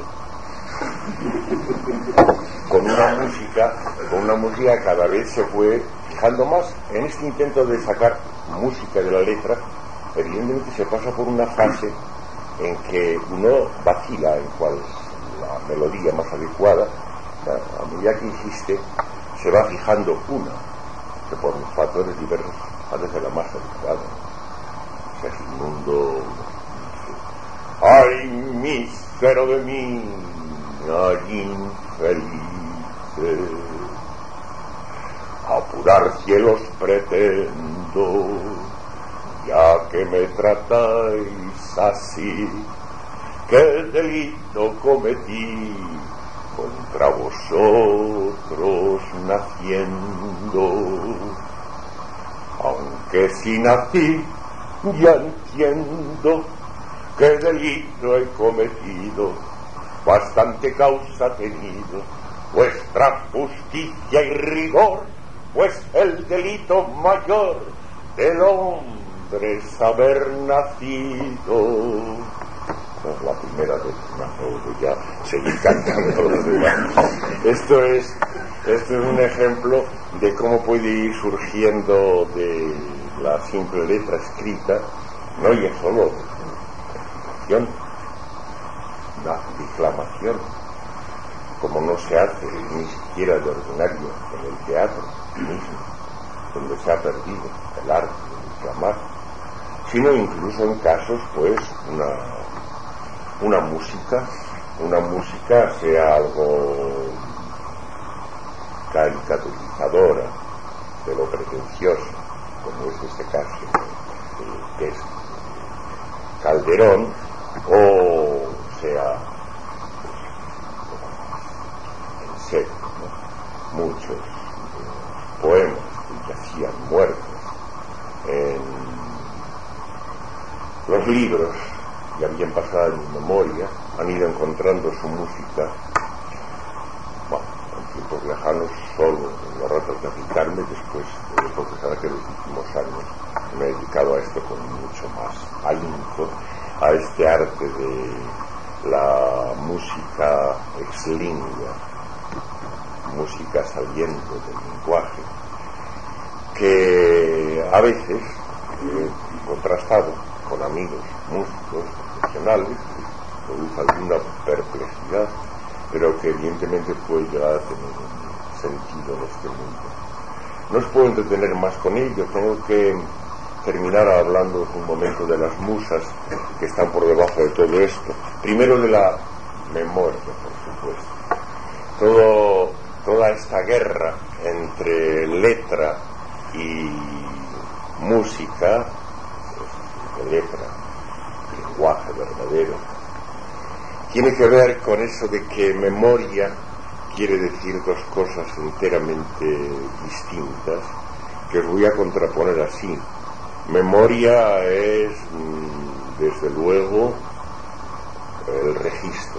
con una música cada vez se fue fijando más en este intento de sacar música de la letra. Evidentemente se pasa por una fase en que uno vacila en cuál es la melodía más adecuada. A medida que insiste se va fijando una que por factores diversos parece la más adecuada. O sea, Sigmundo: ¡ay, mísero de mí, ay, infelices! Apurar cielos pretendo, ya que me tratáis así. ¿Qué delito cometí contra vosotros naciendo? Aunque si nací, ya entiendo qué delito he cometido, bastante causa ha tenido vuestra justicia y rigor, pues el delito mayor del hombre es haber nacido. Esta es la primera vez, no, ya seguir cantando los demás. Esto es un ejemplo de cómo puede ir surgiendo de la simple letra escrita, no ya solo una declamación, como no se hace ni siquiera de ordinario en el teatro mismo, donde se ha perdido el arte de declamar, sino incluso en casos, pues, una música sea algo caricaturizadora de lo pretencioso, como es este caso que es Calderón, o sea, en serio, ¿no? Muchos poemas que yacían muertos en los libros y habían pasado en mi memoria, han ido encontrando su música, bueno, en tiempos lejanos, solo en los ratos de aplicarme. Después de esto, que será que los últimos años me he dedicado a esto con mucho más ahínco, a este arte de la música ex lingua, música saliendo del lenguaje, que a veces he contrastado con amigos músicos profesionales, que produce alguna perplejidad, pero que evidentemente puede llegar a tener un sentido en este mundo. No os puedo entretener más con ello, tengo que terminar hablando un momento de las musas que están por debajo de todo esto. Primero de la memoria, por supuesto. Toda esta guerra entre letra y música, de letra, lenguaje verdadero, tiene que ver con eso de que memoria quiere decir dos cosas enteramente distintas, que os voy a contraponer así. Memoria es, desde luego, el registro,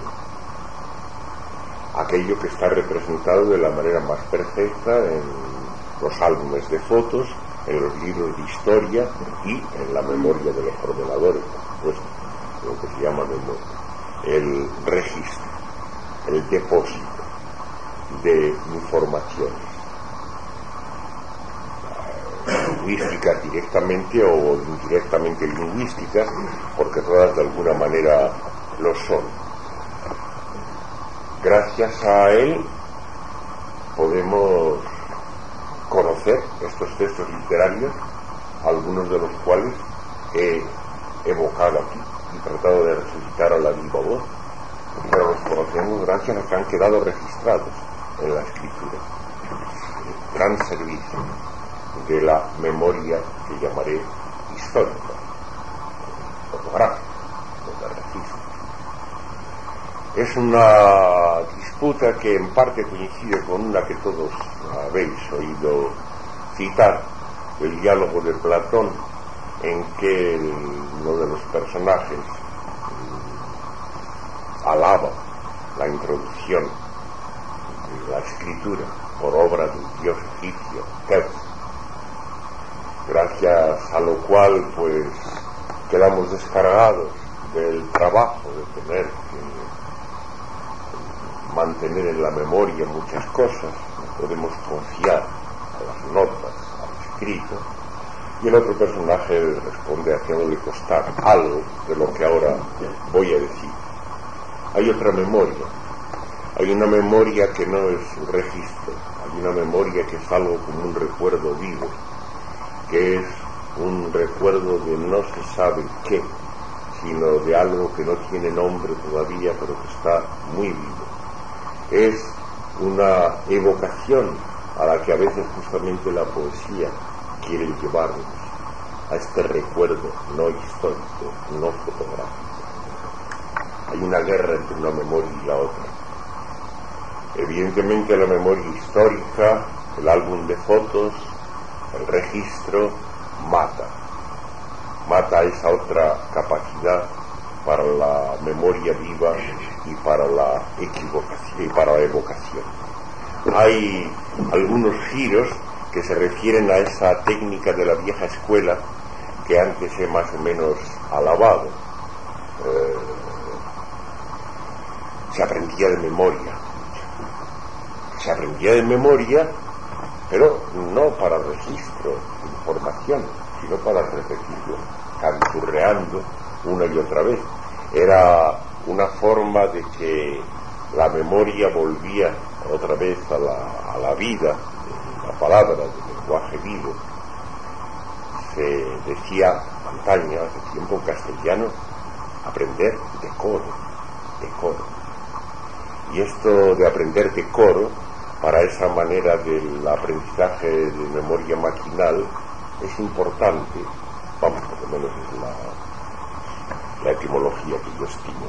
aquello que está representado de la manera más perfecta en los álbumes de fotos, en los libros de historia y en la memoria de los ordenadores, por supuesto, lo que se llama memoria. El registro, el depósito de informaciones lingüísticas directamente o indirectamente lingüísticas, porque todas de alguna manera lo son. Gracias a él podemos conocer estos textos literarios, algunos de los cuales he evocado aquí y tratado de resucitar a la viva voz, pero los conocemos gracias a que han quedado registrados en la escritura. El gran servicio de la memoria que llamaré histórica, fotográfica, de registro. Es una disputa que en parte coincide con una que todos habéis oído citar, el diálogo de Platón, en que uno de los personajes alaba la introducción de la escritura por obra del dios egipcio Keops, gracias a lo cual pues quedamos descargados del trabajo de tener que mantener en la memoria muchas cosas, no podemos confiar a las notas, al escrito, y el otro personaje responde haciéndole costar algo de lo que ahora voy a decir. Hay otra memoria, hay una memoria que no es un registro, hay una memoria que es algo como un recuerdo vivo, que es un recuerdo de no se sabe qué, sino de algo que no tiene nombre todavía, pero que está muy vivo. Es una evocación a la que a veces justamente la poesía quiere llevarnos, a este recuerdo no histórico, no fotográfico. Hay una guerra entre una memoria y la otra. Evidentemente la memoria histórica, el álbum de fotos, el registro, mata esa otra capacidad para la memoria viva y para la equivocación y para la evocación. Hay algunos giros que se refieren a esa técnica de la vieja escuela que antes he más o menos alabado. Se aprendía de memoria, pero no para registro de información, sino para repetirlo, canturreando una y otra vez. Era una forma de que la memoria volvía otra vez a la vida, la palabra del lenguaje vivo. Se decía antaño, hace tiempo en castellano, aprender de coro. Y esto de aprender de coro, para esa manera del aprendizaje de memoria maquinal, es importante, vamos, por lo menos es la etimología que yo estimo,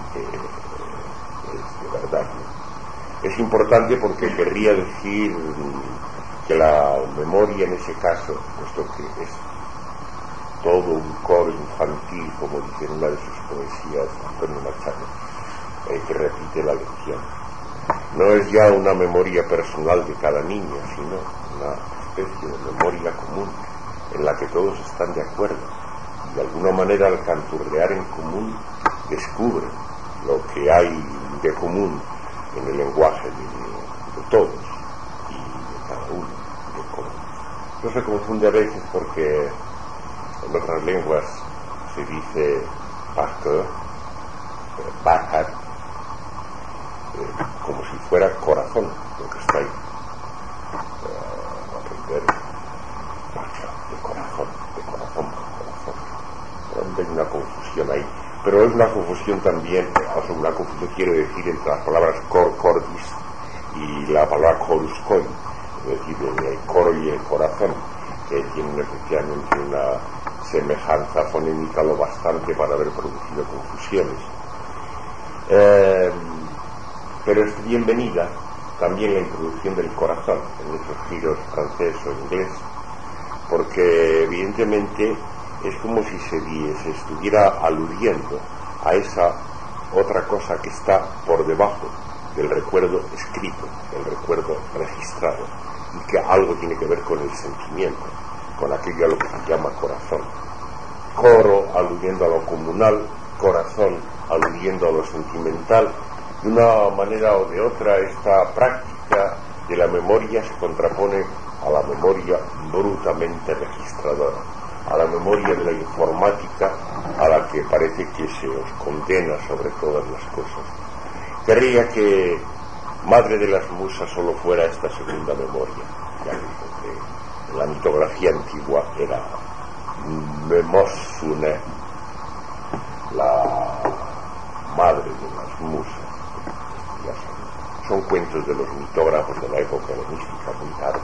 es de verdad, ¿no? Es importante porque querría decir que la memoria en ese caso, puesto que es todo un coro infantil, como dice en una de sus poesías Antonio Machado, que repite la lección, no es ya una memoria personal de cada niño, sino una especie de memoria común en la que todos están de acuerdo y de alguna manera al canturrear en común descubren lo que hay de común en el lenguaje de todos y de cada uno de común. No se confunde a veces porque en otras lenguas se dice pájar, como si fuera corazón lo que está ahí. Aprender de corazón. Realmente hay una confusión ahí, pero es una confusión también, una confusión quiero decir entre las palabras cordis y la palabra corus coin, es decir, el coro y el corazón, que tienen efectivamente una semejanza fonémica lo bastante para haber producido confusiones. Pero es bienvenida también la introducción del corazón en esos giros francés o inglés, porque evidentemente es como si se estuviera aludiendo a esa otra cosa que está por debajo del recuerdo escrito, del recuerdo registrado, y que algo tiene que ver con el sentimiento, con aquello a lo que se llama corazón. Coro aludiendo a lo comunal, corazón aludiendo a lo sentimental. De una manera o de otra, esta práctica de la memoria se contrapone a la memoria brutamente registradora, a la memoria de la informática, a la que parece que se os condena sobre todas las cosas. Querría que madre de las musas solo fuera esta segunda memoria, ya que en la mitología antigua era Memosune, la madre de las musas. Son cuentos de los mitógrafos de la época helenística, muy tarde.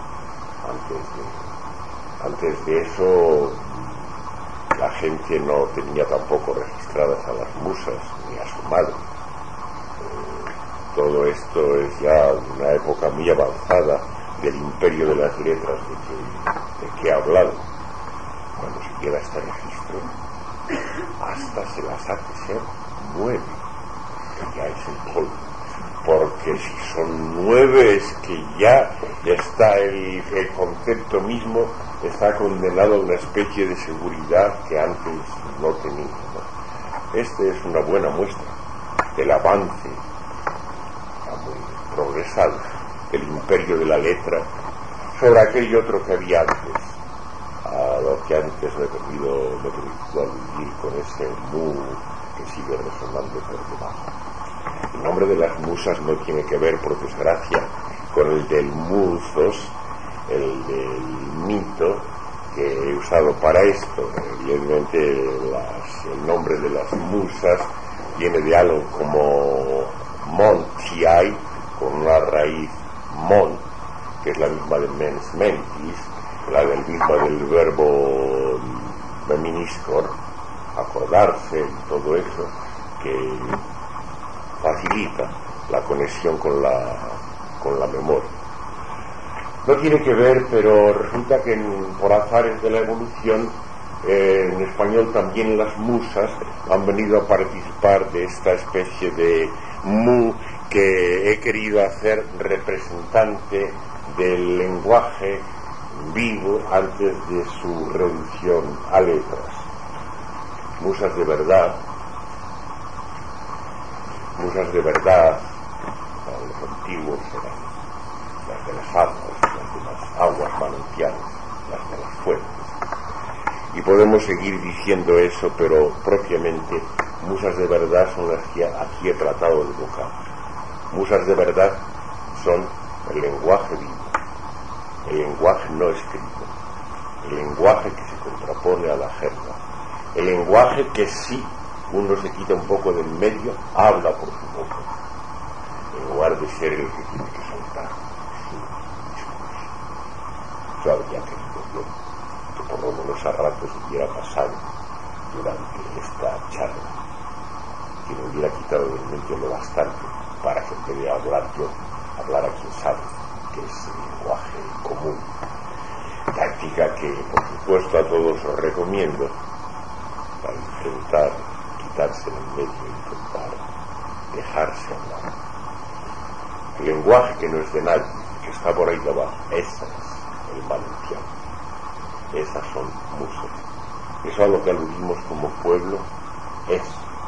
Antes de eso, la gente no tenía tampoco registradas a las musas ni a su madre. Todo esto es ya una época muy avanzada del imperio de las letras de que he hablado. Cuando se queda este registro, hasta se las hace ser 9, que ya es el colmo. Porque que si son 9 es que ya está el concepto mismo está condenado a una especie de seguridad que antes no tenía, ¿no? Esta es una buena muestra del avance muy progresado del imperio de la letra sobre aquello otro que había antes, a lo que antes me he permitido aludir con ese mu que sigue resonando por debajo. El nombre de las musas no tiene que ver, por desgracia, con el del musos, el del mito que he usado para esto. Evidentemente el nombre de las musas viene de algo como montiai, con una raíz mon, que es la misma de mens mentis, la misma del verbo meminiscor, acordarse, y todo eso que facilita la conexión con la memoria. No tiene que ver, pero resulta que por azares de la evolución en español también las musas han venido a participar de esta especie de mu que he querido hacer representante del lenguaje vivo antes de su reducción a letras. Musas de verdad, los antiguos eran las de las aguas, las de las aguas manantiales, las de las fuentes. Y podemos seguir diciendo eso, pero propiamente musas de verdad son las que aquí he tratado de evocar. Musas de verdad son el lenguaje vivo, el lenguaje no escrito, el lenguaje que se contrapone a la jerga, el lenguaje que si uno se quita un poco del medio, habla por su boca, en lugar de ser el que tiene que soltar su discurso. Yo habría querido yo que por lo menos a ratos hubiera pasado durante esta charla, que me hubiera quitado del medio lo bastante para que en vez de hablar yo, hablara quien sabe, que es el lenguaje común. Táctica que, por supuesto, a todos os recomiendo para intentar quitarse del medio e intentar dejarse hablar. El lenguaje que no es de nadie, que está por ahí abajo, ese es el manantial. Esas son musas. Eso a lo que aludimos como pueblo es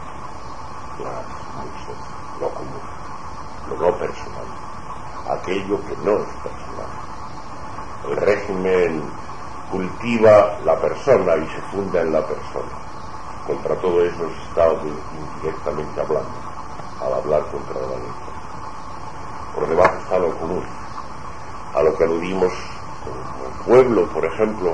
las musas, lo común, lo no personal, aquello que no es personal. El régimen cultiva la persona y se funda en la persona. Contra todo eso se está indirectamente hablando, al hablar contra la letra. Por debajo está lo común, a lo que aludimos como pueblo, por ejemplo,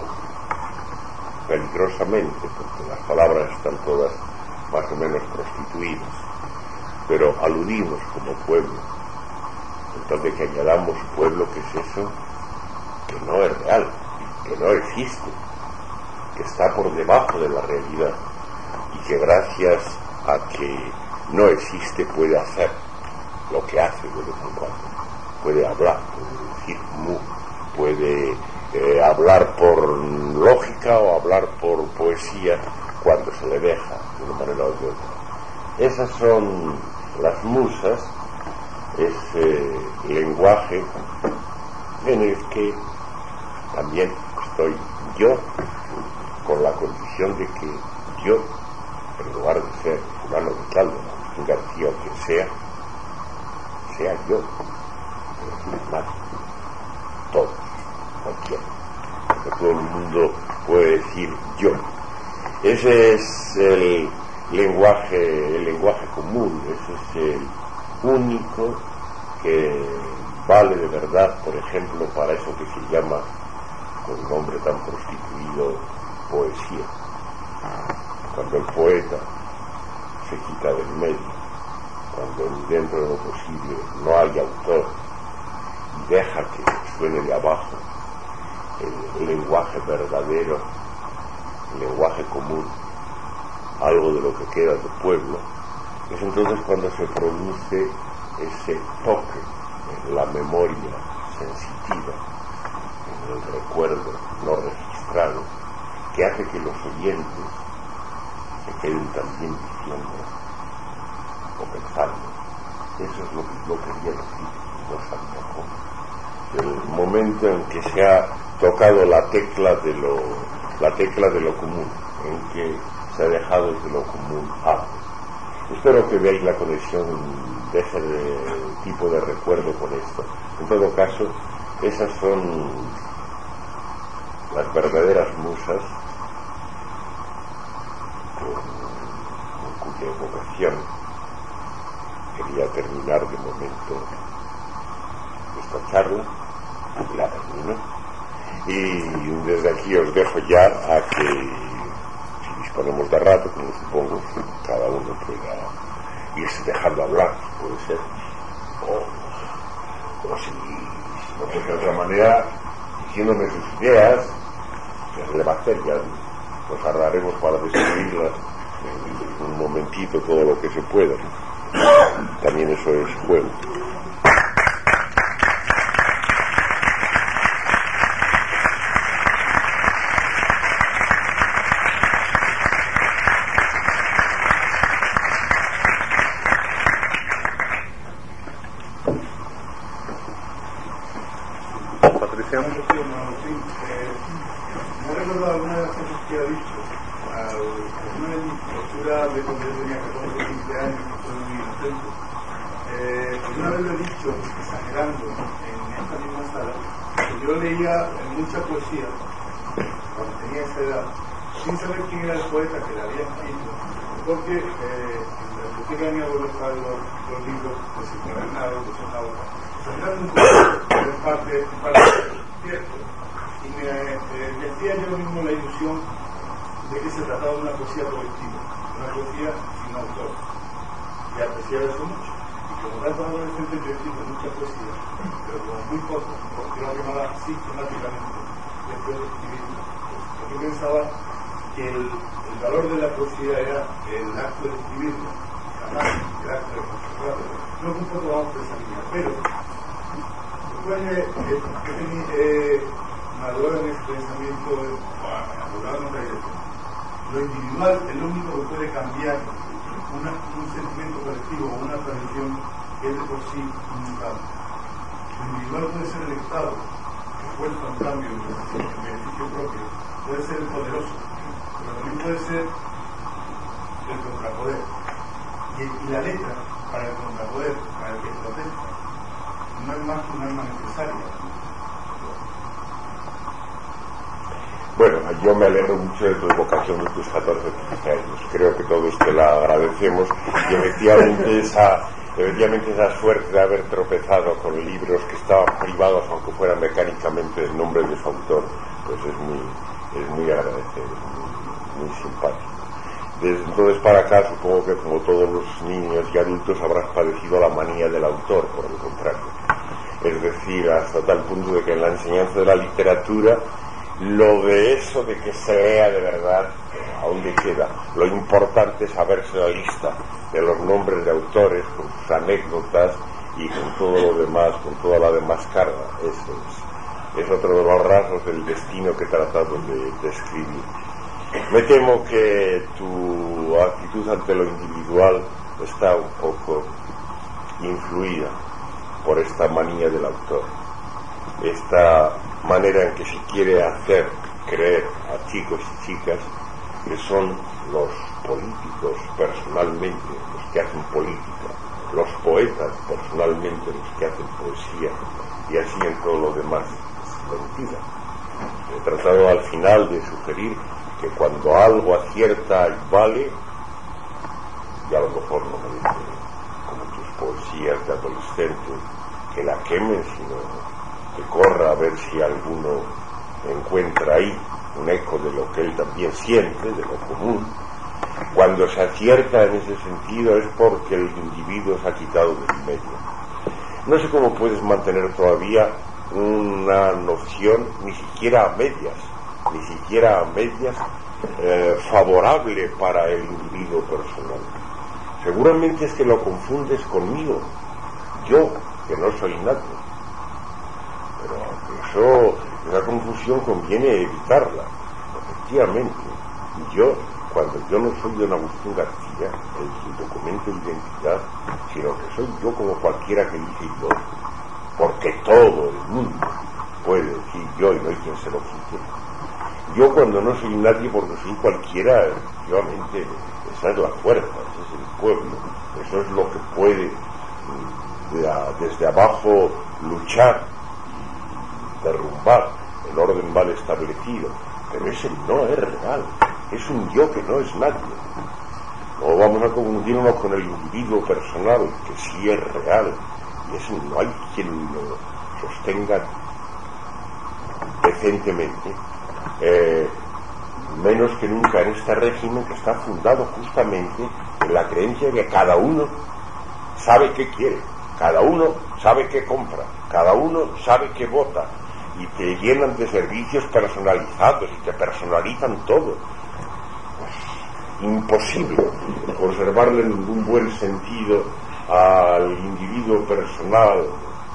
peligrosamente, porque las palabras están todas más o menos prostituidas, pero aludimos como pueblo. Entonces, que añadamos pueblo, ¿qué es eso? Que no es real, que no existe, que está por debajo de la realidad y que gracias a que no existe puede hacer lo que hace de vez en cuando. Puede hablar, puede decir mu, puede hablar por lógica o hablar por poesía cuando se le deja de una manera o de otra. Esas son las musas, ese lenguaje en el que también estoy yo, con la condición de que yo, en lugar de ser fulano de tal, Agustín García o quien sea yo, más, todos, cualquiera, porque todo el mundo puede decir yo. Ese es el lenguaje común, ese es el único que vale de verdad, por ejemplo, para eso que se llama, con un nombre tan prostituido, poesía. Cuando el poeta se quita del medio, cuando dentro de lo posible no hay autor y deja que suene de abajo el lenguaje verdadero, el lenguaje común, algo de lo que queda del pueblo, es entonces cuando se produce ese toque en la memoria sensitiva, en el recuerdo no registrado, que hace que los oyentes se queden también diciendo o pensando Eso es lo que quería decir, no sabía cómo. El momento en que se ha tocado la tecla de lo común, en que se ha dejado de lo común algo. Espero que veáis la conexión de ese tipo de recuerdo con esto. En todo caso, esas son las verdaderas musas con cuya evocación quería terminar de momento esta charla. La termino y desde aquí os dejo ya a que, si disponemos de rato, como supongo que cada uno pueda irse dejando hablar, puede ser, o si no puede de otra manera, diciéndome sus ideas, que le va a hacer, ya nos agarraremos para destruirlas en un momentito todo lo que se pueda. También eso es juego. Me he recordado algunas de las cosas que ha dicho. Una de mis posturas de cuando yo tenía 14 o 15 años, que fue muy inocente. Una vez lo he dicho, exagerando, en esta misma sala, que yo leía mucha poesía cuando tenía esa edad, sin saber quién era el poeta que la había escrito, porque en la biblioteca de mi abuelo estaban los libros de Silvio Bernardo, de Sonaura, sacando un poco de parte cierto, y me hacía yo mismo la ilusión de que se trataba de una poesía colectiva, una poesía sin autor, y apreciaba eso mucho. Y como tantos adolescentes yo he escrito mucha poesía, pero como muy poco, porque no llamaba sistemáticamente después de escribirla, pues yo pensaba que el valor de la poesía era el acto de escribirla, jamás el acto de construirla. No es un poco vamos por esa línea, pero después madurado en ese pensamiento madurado en otra dirección. Lo individual es lo único que puede cambiar un sentimiento colectivo o una tradición que es de por sí inmutable. Lo individual puede ser el Estado, que fuerza un cambio en beneficio propio, puede ser el poderoso, pero también puede ser el contrapoder. Y la letra, para el contrapoder, para el que protesta, no es más que un arma necesaria. Bueno, yo me alegro mucho de tu evocación de tus 14 o 15 años. Creo que todos te la agradecemos y efectivamente esa suerte de haber tropezado con libros que estaban privados, aunque fueran mecánicamente del nombre de su autor, pues es muy agradecido, muy simpático. Desde entonces para acá supongo que como todos los niños y adultos habrás padecido la manía del autor, por el contrario. Es decir, hasta tal punto de que en la enseñanza de la literatura lo de eso de que se lea de verdad, ¿a dónde queda? Lo importante es saberse la lista de los nombres de autores, con sus anécdotas y con todo lo demás, con toda la demás carga. Eso es otro de los rasgos del destino que he tratado de describir. Me temo que tu actitud ante lo individual está un poco influida por esta manía del autor, esta manera en que se quiere hacer creer a chicos y chicas que son los políticos personalmente los que hacen política, los poetas personalmente los que hacen poesía, y así en todo lo demás. Mentira. He tratado al final de sugerir que cuando algo acierta y vale, y a lo mejor no me dice como tus poesías de adolescente que la quemen, sino que corra a ver si alguno encuentra ahí un eco de lo que él también siente, de lo común. Cuando se acierta en ese sentido es porque el individuo se ha quitado del medio. No sé cómo puedes mantener todavía una noción, ni siquiera a medias, favorable para el individuo personal. Seguramente es que lo confundes conmigo, yo, que no soy nadie. Pero esa confusión conviene evitarla. Efectivamente, yo, cuando yo no soy don Agustín García, el documento de identidad, sino que soy yo como cualquiera que dice yo, porque todo el mundo puede decir yo y no hay quien se lo quite. Yo cuando no soy nadie porque soy cualquiera, efectivamente, esa es la fuerza, ese es el pueblo, eso es lo que puede desde abajo luchar y derrumbar el orden mal establecido, pero ese no es real, es un yo que no es nadie. No vamos a confundirnos con el individuo personal, que sí es real, y ese no hay quien lo sostenga decentemente, menos que nunca en este régimen que está fundado justamente en la creencia de que cada uno sabe qué quiere, cada uno sabe qué compra, cada uno sabe qué vota, y te llenan de servicios personalizados y te personalizan todo. Pues, imposible conservarle ningún buen sentido al individuo personal.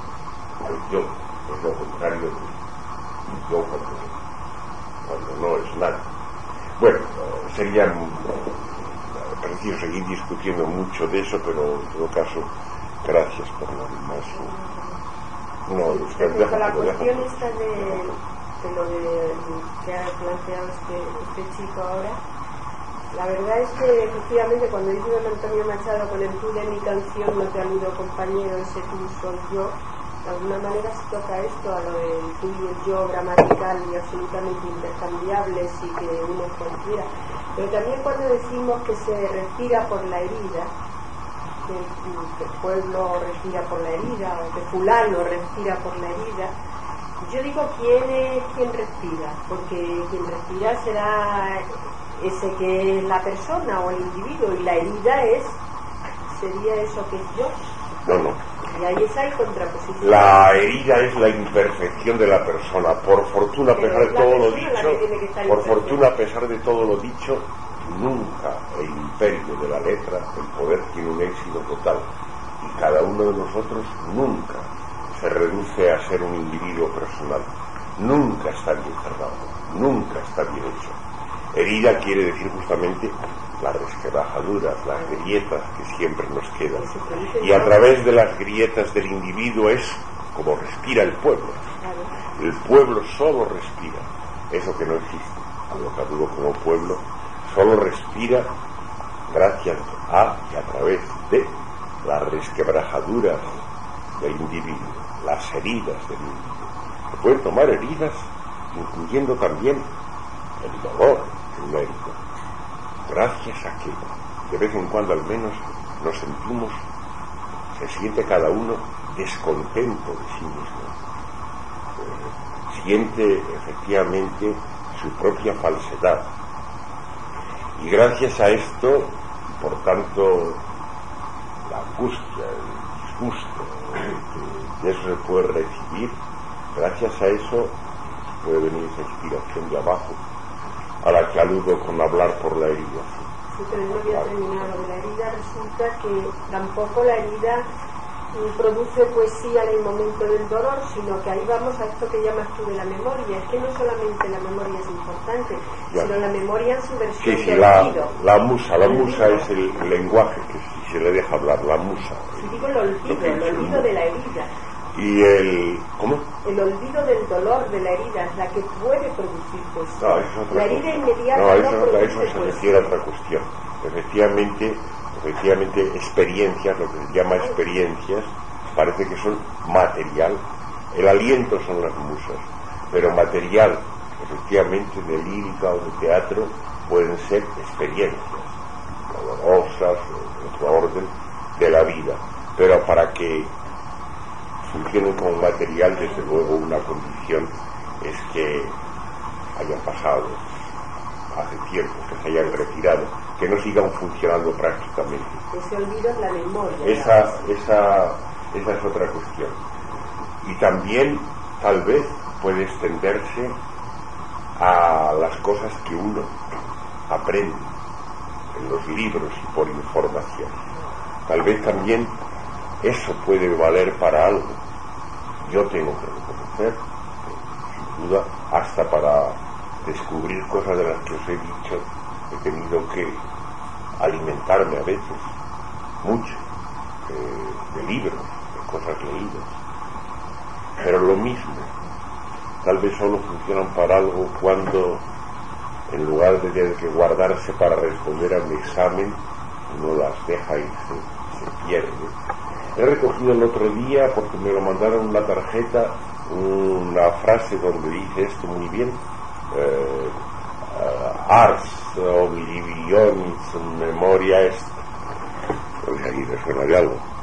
Yo es lo contrario de yo cuando no es nada. Bueno, sería preciso seguir discutiendo mucho de eso, pero en todo caso, gracias por lo demás. No, la cuestión esta de lo que ha planteado este chico ahora, la verdad es que efectivamente cuando dice don Antonio Machado con el tú de mi canción no te aludo compañero, ese tú soy yo, de alguna manera se toca esto a lo del tú y el yo gramatical y absolutamente intercambiables y que uno es cualquiera, pero también cuando decimos que se respira por la herida, que el pueblo respira por la herida o que fulano respira por la herida, yo digo quién es quien respira, porque quien respira será ese que es la persona o el individuo, y la herida sería eso que es yo. No. Y ahí hay contraposición. La herida es la imperfección de la persona. Por fortuna, a pesar de todo lo dicho, a pesar de todo lo dicho, nunca el imperio de la letra, el poder tiene un éxito total, y cada uno de nosotros nunca se reduce a ser un individuo personal, nunca está bien cerrado, nunca está bien hecho. Herida quiere decir justamente las resquebrajaduras, las grietas que siempre nos quedan, y a través de las grietas del individuo es como respira el pueblo. El pueblo solo respira eso que no existe, a lo que hablo como pueblo, solo respira gracias a y a través de las resquebrajaduras del individuo, las heridas del individuo. Se pueden tomar heridas incluyendo también el dolor numérico, gracias a que de vez en cuando al menos nos sentimos, se siente cada uno descontento de sí mismo, siente efectivamente su propia falsedad. Y gracias a esto, por tanto, la angustia, el disgusto, de eso se puede recibir, gracias a eso puede venir esa inspiración de abajo, a la que aludo con hablar por la herida. Sí, pero no había terminado. De la herida resulta que tampoco la herida produce poesía en el momento del dolor, sino que ahí vamos a esto que llamas tú de la memoria. Es que no solamente la memoria es importante, sino la memoria en su versión del olvido. La musa es el lenguaje que si se le deja hablar, la musa. Si digo el olvido de la herida. Y ¿cómo? El olvido del dolor de la herida es la que puede producir poesía. No, es otra la herida inmediata no, eso se refiere a otra cuestión. Efectivamente, experiencias, lo que se llama experiencias, parece que son material. El aliento son las musas, pero material, efectivamente, de lírica o de teatro, pueden ser experiencias dolorosas o de otro orden de la vida. Pero para que funcionen como material, desde luego una condición es que hayan pasado hace tiempo, que se hayan retirado, que no sigan funcionando prácticamente. Ese olvido es la memoria. Esa es otra cuestión. Y también tal vez puede extenderse a las cosas que uno aprende en los libros y por información. Tal vez también eso puede valer para algo. Yo tengo que reconocer, sin duda, hasta para descubrir cosas de las que os he dicho, he tenido que alimentarme a veces mucho de libros, de cosas leídas, pero lo mismo, tal vez solo funcionan para algo cuando en lugar de tener que guardarse para responder a un examen, uno las deja y se pierde. He recogido el otro día, porque me lo mandaron en una tarjeta, una frase donde dice esto muy bien: ars oblivionis memoria est. Pues aquí me suena de algo.